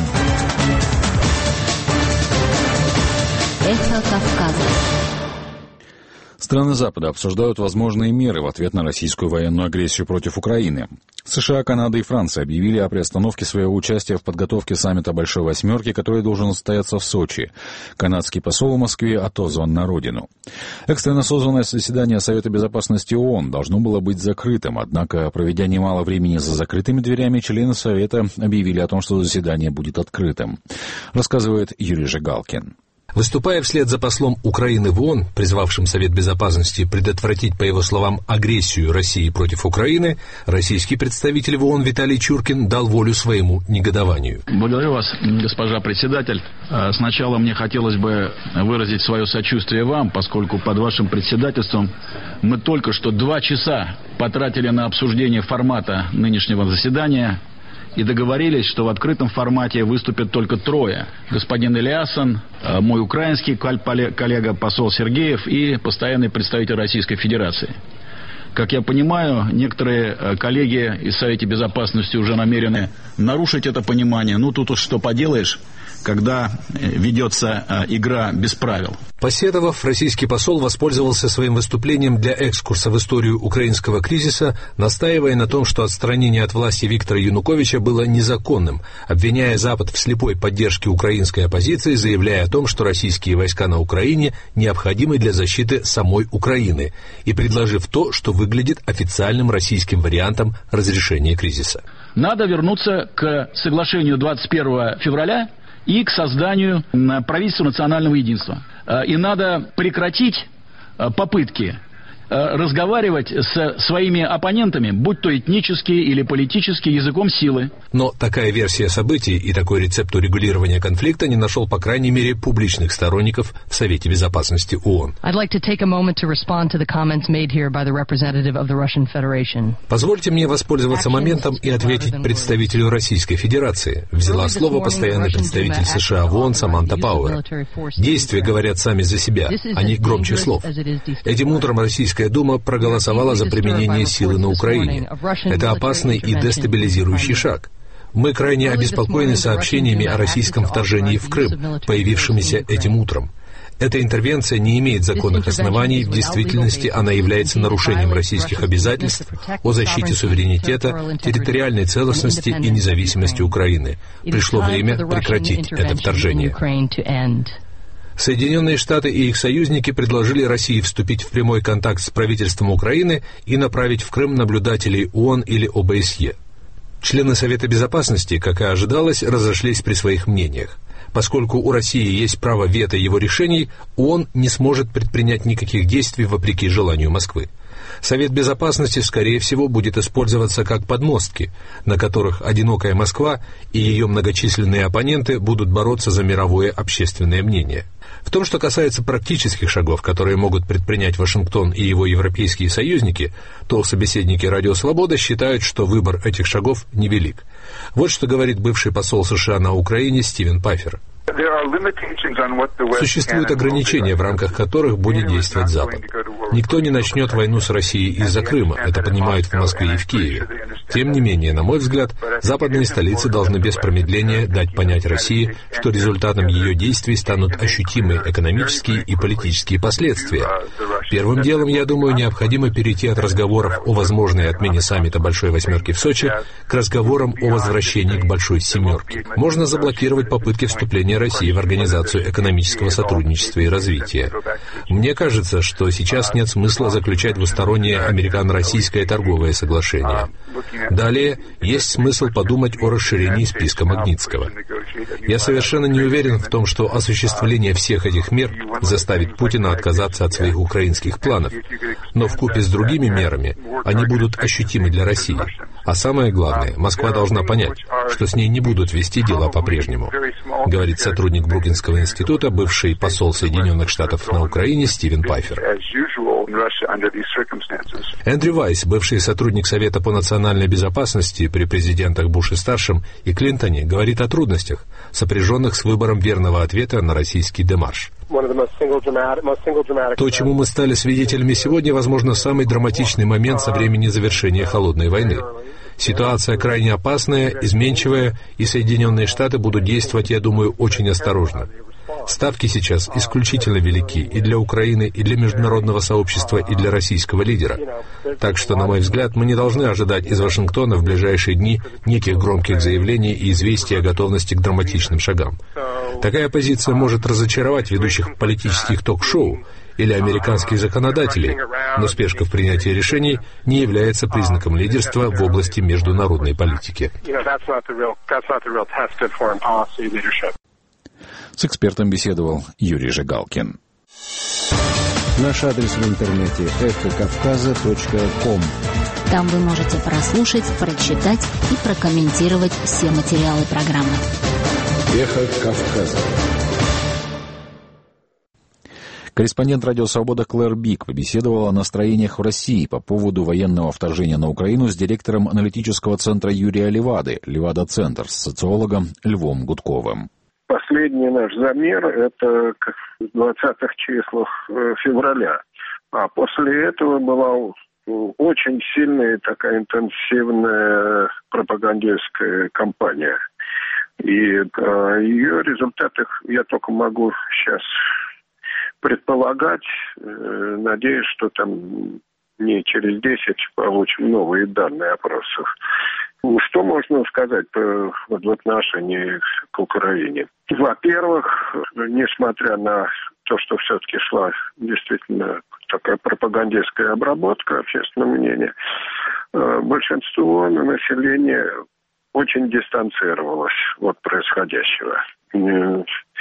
Эхо Кавказа. Страны Запада обсуждают возможные меры в ответ на российскую военную агрессию против Украины. США, Канада и Франция объявили о приостановке своего участия в подготовке саммита Большой Восьмерки, который должен состояться в Сочи. Канадский посол в Москве отозван на родину. Экстренно созванное заседание Совета Безопасности ООН должно было быть закрытым, однако, проведя немало времени за закрытыми дверями, члены Совета объявили о том, что заседание будет открытым. Рассказывает Юрий Жигалкин. Выступая вслед за послом Украины в ООН, призвавшим Совет Безопасности предотвратить, по его словам, агрессию России против Украины, российский представитель в ООН Виталий Чуркин дал волю своему негодованию. Благодарю вас, госпожа председатель. Сначала мне хотелось бы выразить свое сочувствие вам, поскольку под вашим председательством мы только что 2 часа потратили на обсуждение формата нынешнего заседания и договорились, что в открытом формате выступят только 3. Господин Ильясон, мой украинский коллега, посол Сергеев и постоянный представитель Российской Федерации. Как я понимаю, некоторые коллеги из Совета Безопасности уже намерены нарушить это понимание. Ну, тут уж что поделаешь, когда ведется игра без правил. Посетовав, российский посол воспользовался своим выступлением для экскурса в историю украинского кризиса, настаивая на том, что отстранение от власти Виктора Януковича было незаконным, обвиняя Запад в слепой поддержке украинской оппозиции, заявляя о том, что российские войска на Украине необходимы для защиты самой Украины, и предложив то, что выглядит официальным российским вариантом разрешения кризиса. Надо вернуться к соглашению 21 февраля и к созданию правительства национального единства. И надо прекратить попытки разговаривать с своими оппонентами, будь то этнические или политические, языком силы. Но такая версия событий и такой рецепт урегулирования конфликта не нашел, по крайней мере, публичных сторонников в Совете Безопасности ООН. Позвольте мне воспользоваться моментом и ответить представителю Российской Федерации. Взяла слово постоянный представитель США в ООН Саманта Пауэр. Действия говорят сами за себя, они громче слов. Этим утром Российская Дума проголосовала за применение силы на Украине. Это опасный и дестабилизирующий шаг. Мы крайне обеспокоены сообщениями о российском вторжении в Крым, появившимися этим утром. Эта интервенция не имеет законных оснований, в действительности она является нарушением российских обязательств о защите суверенитета, территориальной целостности и независимости Украины. Пришло время прекратить это вторжение. Соединенные Штаты и их союзники предложили России вступить в прямой контакт с правительством Украины и направить в Крым наблюдателей ООН или ОБСЕ. Члены Совета Безопасности, как и ожидалось, разошлись при своих мнениях. Поскольку у России есть право вето его решений, ООН не сможет предпринять никаких действий вопреки желанию Москвы. Совет Безопасности, скорее всего, будет использоваться как подмостки, на которых одинокая Москва и ее многочисленные оппоненты будут бороться за мировое общественное мнение. В том, что касается практических шагов, которые могут предпринять Вашингтон и его европейские союзники, то собеседники «Радио Свобода» считают, что выбор этих шагов невелик. Вот что говорит бывший посол США на Украине Стивен Паффер. Существуют ограничения, в рамках которых будет действовать Запад. Никто не начнет войну с Россией из-за Крыма, это понимают в Москве и в Киеве. Тем не менее, на мой взгляд, западные столицы должны без промедления дать понять России, что результатом ее действий станут ощутимые экономические и политические последствия. Первым делом, я думаю, необходимо перейти от разговоров о возможной отмене саммита Большой Восьмерки в Сочи к разговорам о возвращении к Большой Семерке. Можно заблокировать попытки вступления России в Организацию экономического сотрудничества и развития. Мне кажется, что сейчас нет смысла заключать двустороннее американо-российское торговое соглашение. Далее, есть смысл подумать о расширении списка Магнитского. Я совершенно не уверен в том, что осуществление всех этих мер заставит Путина отказаться от своих украинских планов, но вкупе с другими мерами они будут ощутимы для России. А самое главное, Москва должна понять, что с ней не будут вести дела по-прежнему, говорит сотрудник Бруклинского института, бывший посол Соединенных Штатов на Украине Стивен Паффер. Эндрю Вайс, бывший сотрудник Совета по национальной безопасности при президентах Буше-старшем и Клинтоне, говорит о трудностях, сопряженных с выбором верного ответа на российский демарш. То, чему мы стали свидетелями сегодня, возможно, самый драматичный момент со времени завершения Холодной войны. Ситуация крайне опасная, изменчивая, и Соединенные Штаты будут действовать, я думаю, очень осторожно. Ставки сейчас исключительно велики и для Украины, и для международного сообщества, и для российского лидера. Так что, на мой взгляд, мы не должны ожидать из Вашингтона в ближайшие дни неких громких заявлений и известий о готовности к драматичным шагам. Такая позиция может разочаровать ведущих политических ток-шоу или американских законодателей, но спешка в принятии решений не является признаком лидерства в области международной политики. С экспертом беседовал Юрий Жигалкин. Наш адрес в интернете эхокавказа.ком. Там вы можете прослушать, прочитать и прокомментировать все материалы программы. Эхо Кавказа. Корреспондент «Радио Свобода» Клэр Бик побеседовала о настроениях в России по поводу военного вторжения на Украину с директором аналитического центра Юрия Левады, Левада-центр, с социологом Львом Гудковым. Последний наш замер – это в 20-х числах февраля. А после этого была очень сильная такая интенсивная пропагандистская кампания. И ее результаты я только могу сейчас предполагать. Надеюсь, что там не через 10 получим новые данные опросов. Что можно сказать в отношении к Украине? Во-первых, несмотря на то, что все-таки шла действительно такая пропагандистская обработка общественного мнения, большинство населения очень дистанцировалось от происходящего.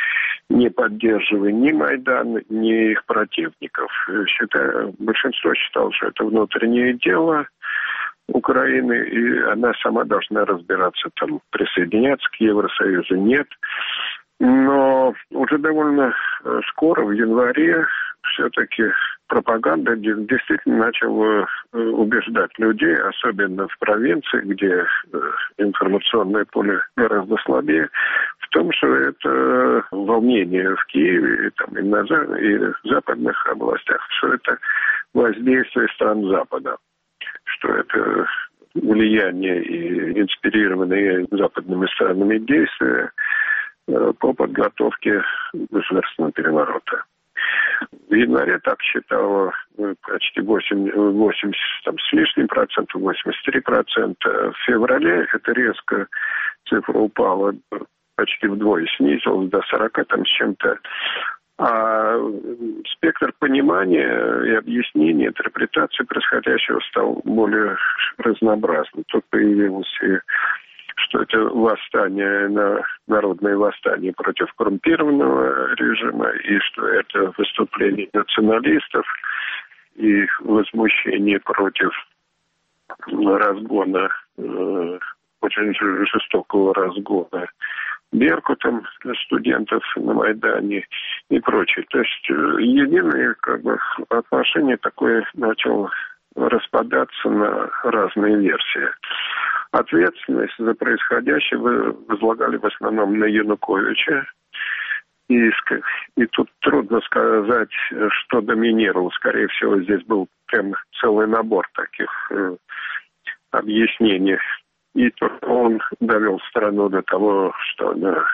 не поддерживая ни Майдан, ни их противников. Большинство считало, что это внутреннее дело Украины, и она сама должна разбираться, там, присоединяться к Евросоюзу, нет. Но уже довольно скоро, в январе, все-таки пропаганда действительно начала убеждать людей, особенно в провинции, где информационное поле гораздо слабее, в том, что это волнение в Киеве и в западных областях, что это воздействие стран Запада, что это влияние и инспирированные западными странами действия по подготовке государственного переворота. В январе так считало почти 80 с лишним процентов, 83%. В феврале это резко цифра упала почти вдвое, снизилась до 40 с чем-то. А спектр понимания и объяснения, интерпретации происходящего стал более разнообразным. Тут появилось и что это восстание, народное восстание против коррумпированного режима, и что это выступление националистов и возмущение против разгона, очень жестокого разгона Беркутом студентов на Майдане и прочее. То есть единое отношение такое начало распадаться на разные версии. Ответственность за происходящее возлагали в основном на Януковича. И тут трудно сказать, что доминировало. Скорее всего, здесь был прям целый набор таких объяснений. И он довел страну до того, что она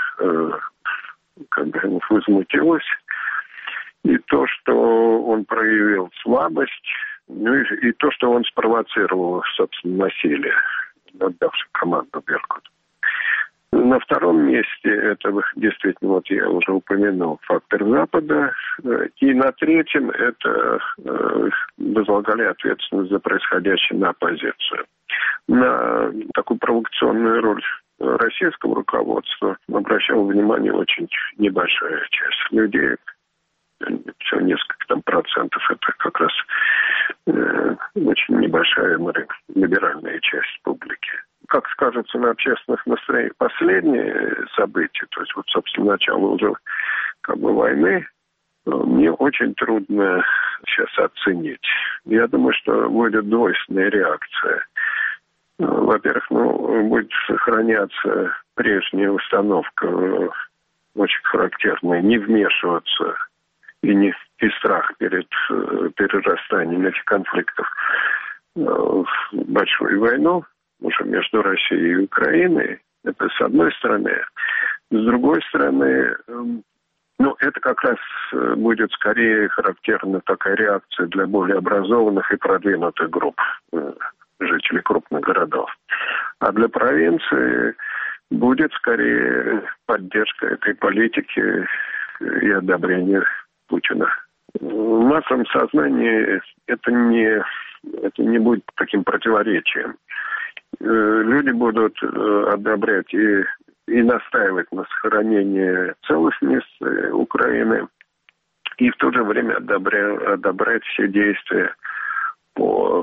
возмутилась. И то, что он проявил слабость, и то, что он спровоцировал, собственно, насилие, отдавший команду Беркуту. На втором месте это действительно, я уже упомянул, фактор Запада. И на третьем это возлагали ответственность за происходящее на оппозицию. На такую провокационную роль российского руководства обращала внимание очень небольшая часть людей. Всего несколько процентов, это как раз очень небольшая либеральная часть публики. Как скажется на общественных настроениях последние события, то есть собственно, начало уже войны, мне очень трудно сейчас оценить. Я думаю, что будет двойственная реакция. Во-первых, будет сохраняться прежняя установка, очень характерная, не вмешиваться и страх перед перерастанием этих конфликтов в большую войну уже между Россией и Украиной. Это с одной стороны. С другой стороны, это как раз будет скорее характерна такая реакция для более образованных и продвинутых групп жителей крупных городов. А для провинции будет скорее поддержка этой политики и одобрение Путина. В массовом сознании это не будет таким противоречием. Люди будут одобрять и настаивать на сохранении целостности Украины, и в то же время одобрять все действия по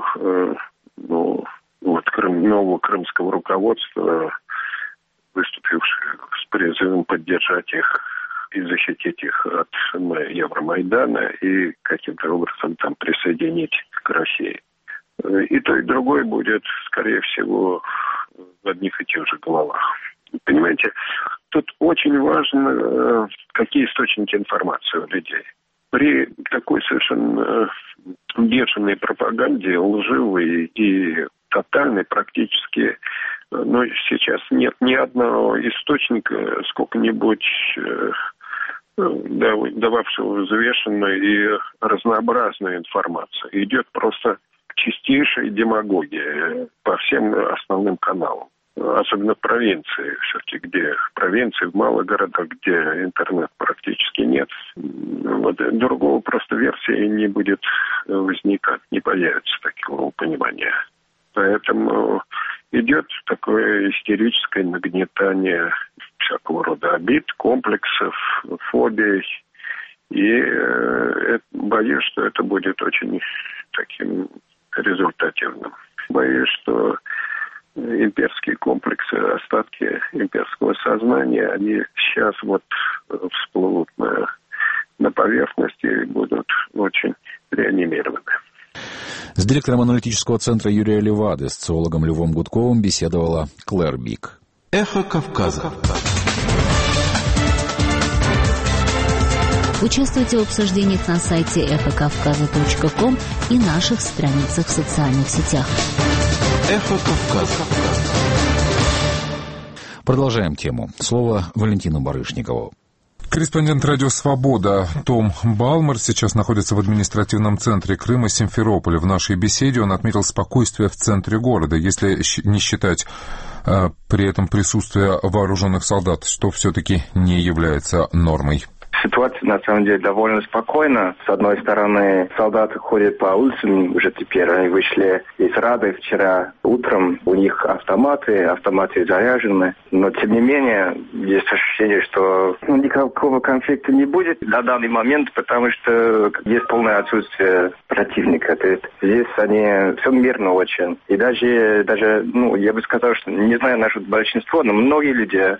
нового крымского руководства, выступившего с призывом поддержать их и защитить их от Евромайдана и каким-то образом там присоединить к России. И то, и другое будет, скорее всего, в одних и тех же головах. Понимаете, тут очень важно, какие источники информации у людей. При такой совершенно бешеной пропаганде, лживой и тотальной практически, сейчас нет ни одного источника сколько-нибудь дававшего взвешенную и разнообразную информацию. Идет просто чистейшая демагогия по всем основным каналам. Особенно в провинции, все-таки, где в провинции, в малых городах, где интернет практически нет. Другого просто версии не будет возникать, не появится такого понимания. Поэтому идет такое истерическое нагнетание всякого рода обид, комплексов, фобий. И боюсь, что это будет очень таким результативным. Боюсь, что имперские комплексы, остатки имперского сознания, они сейчас вот всплывут на поверхности и будут очень реанимированы. С директором аналитического центра Юрия Левады, социологом Львом Гудковым беседовала Клэр Бик. Эхо Кавказа. Участвуйте в обсуждениях на сайте эхокавказа.ком и наших страницах в социальных сетях. Эхо Кавказа. Продолжаем тему. Слово Валентину Барышникову. Корреспондент «Радио Свобода» Том Балмер сейчас находится в административном центре Крыма Симферополя. В нашей беседе он отметил спокойствие в центре города, если не считать при этом присутствие вооруженных солдат, что все-таки не является нормой. Ситуация, на самом деле, довольно спокойна. С одной стороны, солдаты ходят по улицам уже теперь. Они вышли из Рады вчера утром. У них автоматы заряжены. Но, тем не менее, есть ощущение, что никакого конфликта не будет на данный момент, потому что есть полное отсутствие противника. То есть здесь они все мирно очень. И даже, я бы сказал, что, не знаю насчет большинства, но многие люди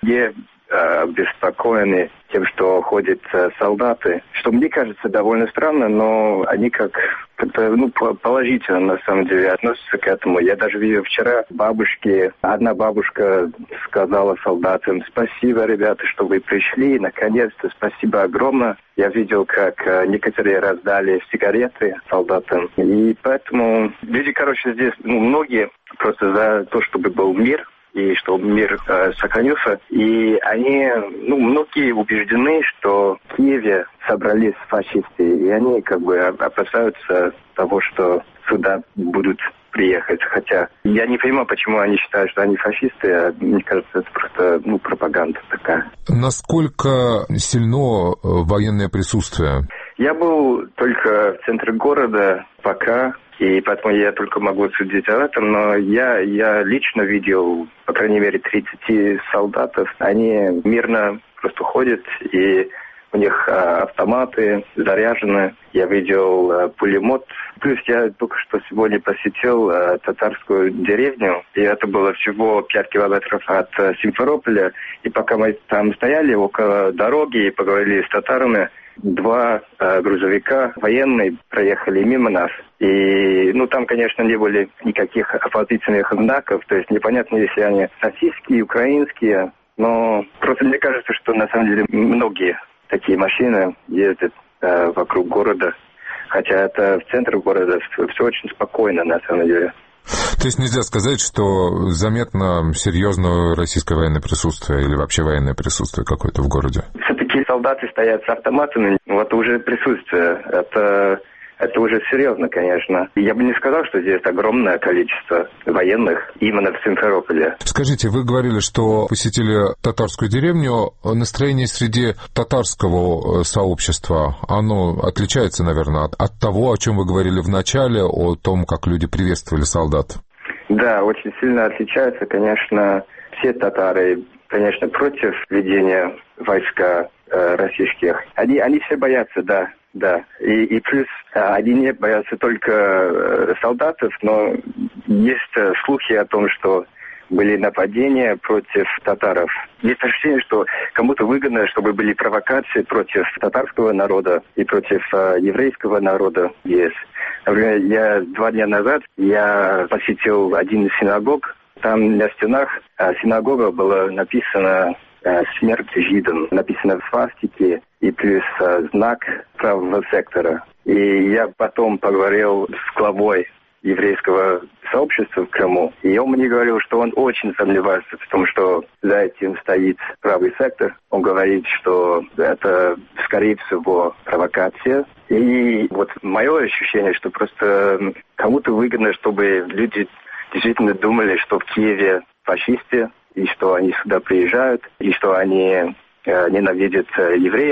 обеспокоены тем, что ходят солдаты, что мне кажется довольно странно, но они как-то положительно на самом деле относятся к этому. Я даже видел вчера одна бабушка сказала солдатам: спасибо, ребята, что вы пришли, наконец-то, спасибо огромное. Я видел, как некоторые раздали сигареты солдатам. И поэтому люди, здесь, многие просто за то, чтобы был мир, и чтобы мир сохранился. И они, многие убеждены, что в Киеве собрались фашисты, и они опасаются того, что сюда будут приехать. Хотя я не понимаю, почему они считают, что они фашисты. Мне кажется, это просто пропаганда такая. Насколько сильно военное присутствие? Я был только в центре города пока, и поэтому я только могу судить об этом, но я лично видел, по крайней мере, 30 солдатов. Они мирно просто ходят, и у них автоматы заряжены. Я видел пулемет. Плюс я только что сегодня посетил татарскую деревню, и это было всего 5 километров от Симферополя. И пока мы там стояли около дороги и поговорили с татарами, 2 грузовика военные проехали мимо нас. И, там, конечно, не было никаких оппозиционных знаков, то есть непонятно, если они российские, украинские, но просто мне кажется, что на самом деле многие такие машины ездят вокруг города, хотя это в центре города все очень спокойно на самом деле. То есть нельзя сказать, что заметно серьезное российское военное присутствие или вообще военное присутствие какое-то в городе? Все-таки солдаты стоят с автоматами, вот уже присутствие. Это уже серьезно, конечно. Я бы не сказал, что здесь огромное количество военных именно в Симферополе. Скажите, вы говорили, что посетили татарскую деревню. Настроение среди татарского сообщества, оно отличается, наверное, от того, о чем вы говорили в начале, о том, как люди приветствовали солдат? Да, очень сильно отличается, конечно. Все татары, конечно, против введения войска российских. Они все боятся, да. Да, и плюс они не боятся только солдатов, но есть слухи о том, что были нападения против татаров. Есть ощущение, что кому-то выгодно, чтобы были провокации против татарского народа и против еврейского народа. Например, 2 дня назад я посетил один из синагог. Там на стенах синагога было написано «Смерть жидам», написано в свастике и плюс знак правого сектора. И я потом поговорил с главой еврейского сообщества в Крыму, и он мне говорил, что он очень сомневается в том, что за этим стоит правый сектор. Он говорит, что это, скорее всего, провокация. И вот мое ощущение, что просто кому-то выгодно, чтобы люди действительно думали, что в Киеве фашисты, и что они сюда приезжают, и что они ненавидят евреев,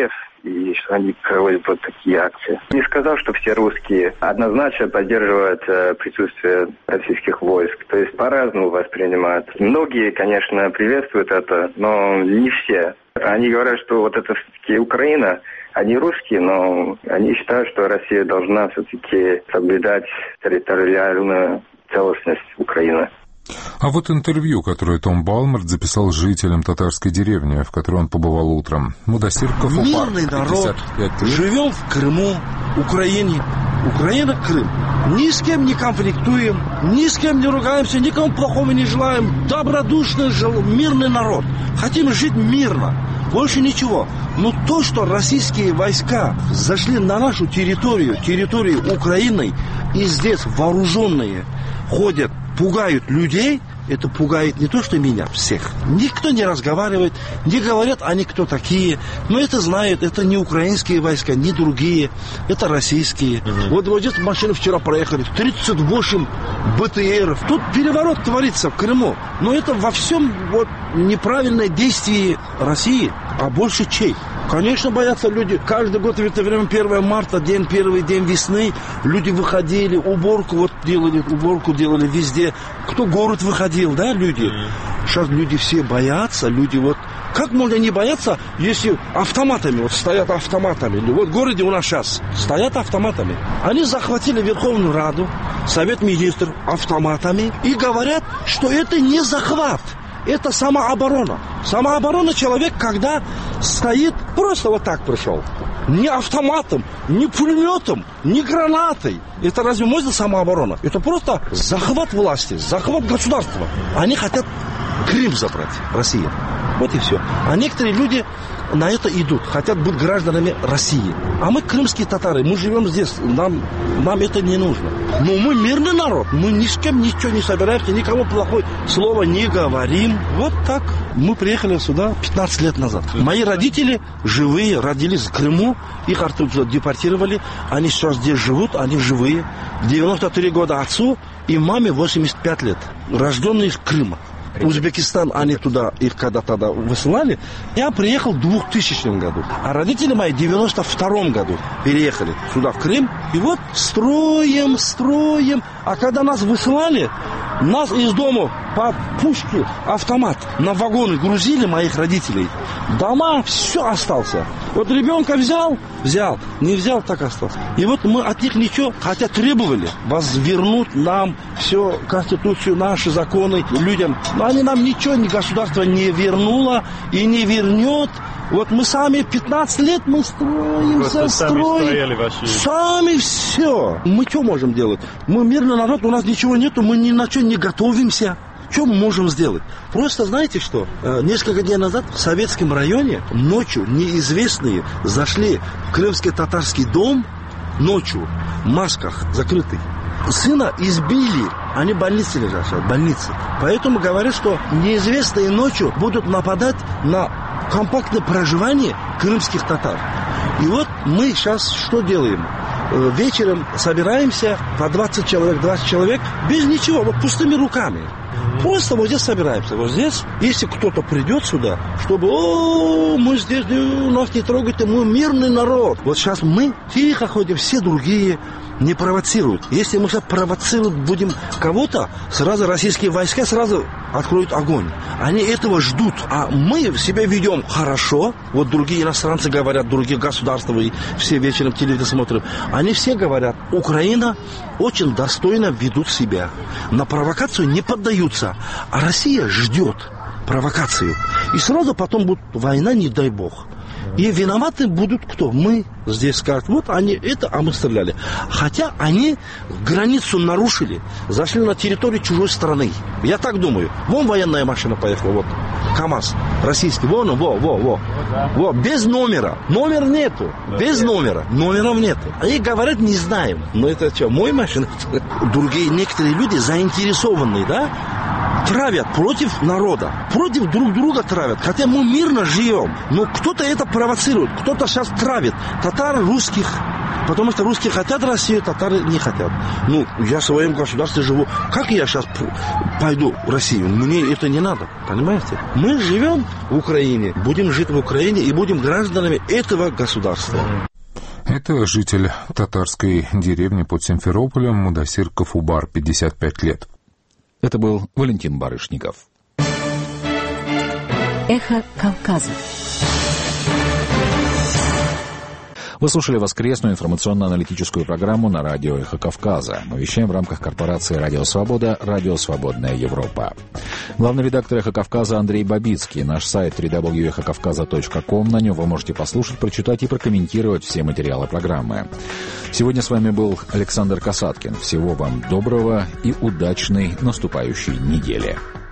и что они проводят вот такие акции. Не сказал, что все русские однозначно поддерживают присутствие российских войск. То есть по-разному воспринимают. Многие, конечно, приветствуют это, но не все. Они говорят, что вот это все-таки Украина, они русские, но они считают, что Россия должна все-таки соблюдать территориальную целостность Украины. А вот интервью, которое Том Балмарт записал жителям татарской деревни, в которой он побывал утром. Мудасир Кафупар, мирный народ, живем в Крыму, Украине. Украина, Крым. Ни с кем не конфликтуем, ни с кем не ругаемся, никому плохого не желаем. Добродушный, мирный народ. Хотим жить мирно. Больше ничего. Но то, что российские войска зашли на нашу территорию Украины, и здесь вооруженные ходят, пугают людей, это пугает не то, что меня, всех. Никто не разговаривает, не говорят, они кто такие. Но это знают, это не украинские войска, не другие, это российские. Вот здесь машины вчера проехали, 38 БТРов. Тут переворот творится в Крыму. Но это во всем вот неправильное действие России, а больше чей? Конечно, боятся люди. Каждый год в это время 1 марта, первый день весны, люди выходили, уборку делали везде. Кто город выходил, да, люди? Сейчас люди все боятся, люди вот... Как можно не бояться, если автоматами, вот стоят автоматами. Вот в городе у нас сейчас стоят автоматами. Они захватили Верховную Раду, Совет Министров автоматами и говорят, что это не захват. Это самооборона. Самооборона человек, когда стоит, просто вот так пришел. Ни автоматом, ни пулеметом, ни гранатой. Это разве можно самооборона? Это просто захват власти, захват государства. Они хотят Крым забрать, Россия. Вот и все. А некоторые люди на это идут, хотят быть гражданами России. А мы крымские татары, мы живем здесь, нам это не нужно. Но мы мирный народ, мы ни с кем ничего не собираемся, никому плохое слово не говорим. Вот так. Мы приехали сюда 15 лет назад. Мои родители живые, родились в Крыму, их оттуда депортировали, они сейчас здесь живут, они живые. 93 года отцу и маме 85 лет, рожденные из Крыма. Узбекистан, они туда, их когда-то высылали. Я приехал в 2000 году. А родители мои в 92 году переехали сюда, в Крым. И вот строим. А когда нас высылали, нас из дома по пушке, автомат на вагоны грузили моих родителей. Дома, все остался. Вот ребенка взял, не взял, так остался. И вот мы от них ничего, хотя требовали возвернуть нам все, Конституцию, наши законы людям. Но они нам ничего, ни государство не вернуло и не вернет. Вот мы сами 15 лет мы строим. Сами все. Мы что можем делать? Мы мирный народ, у нас ничего нету, мы ни на что не готовимся. Что мы можем сделать? Просто знаете что? Несколько дней назад в Советском районе ночью неизвестные зашли в крымский татарский дом, ночью, в масках, закрытый. Сына избили, они в больнице лежат сейчас, в больнице. Поэтому говорят, что неизвестные ночью будут нападать на компактное проживание крымских татар. И вот мы сейчас что делаем? Вечером собираемся по 20 человек, без ничего, вот пустыми руками. Просто вот здесь собираемся, вот здесь. Если кто-то придет сюда, чтобы, мы здесь, нас не трогайте, мы мирный народ. Вот сейчас мы тихо ходим, все другие не провоцируют. Если мы сейчас провоцировать будем кого-то, сразу российские войска сразу откроют огонь. Они этого ждут. А мы себя ведем хорошо. Вот другие иностранцы говорят, другие государства, и все вечером телевизор смотрят. Они все говорят, Украина очень достойно ведут себя. На провокацию не поддаются. А Россия ждет провокацию. И сразу потом будет война, не дай бог. И виноваты будут кто? Мы здесь скажут, вот они это, а мы стреляли. Хотя они границу нарушили, зашли на территорию чужой страны. Я так думаю. Вон военная машина поехала, вот. КамАЗ российский, вон, во, без номера. Номер нету, без номера. Номеров нету. Они говорят, не знаем. Но это что, мой машина? Другие, некоторые люди заинтересованные, да? Травят против народа, против друг друга травят. Хотя мы мирно живем, но кто-то это провоцирует, кто-то сейчас травит татар, русских, Потому что русские хотят Россию, татары не хотят. Ну, я в своем государстве живу. Как я сейчас пойду в Россию? Мне это не надо, понимаете? Мы живем в Украине, будем жить в Украине и будем гражданами этого государства. Это житель татарской деревни под Симферополем Мудасир Кафубар, 55 лет. Это был Валентин Барышников. Эхо Кавказа. Вы слушали воскресную информационно-аналитическую программу на радио «Эхо Кавказа». Мы вещаем в рамках корпорации «Радио Свобода», «Радио Свободная Европа». Главный редактор «Эхо Кавказа» Андрей Бабицкий. Наш сайт www.эхокавказа.ком. На нем вы можете послушать, прочитать и прокомментировать все материалы программы. Сегодня с вами был Александр Касаткин. Всего вам доброго и удачной наступающей недели.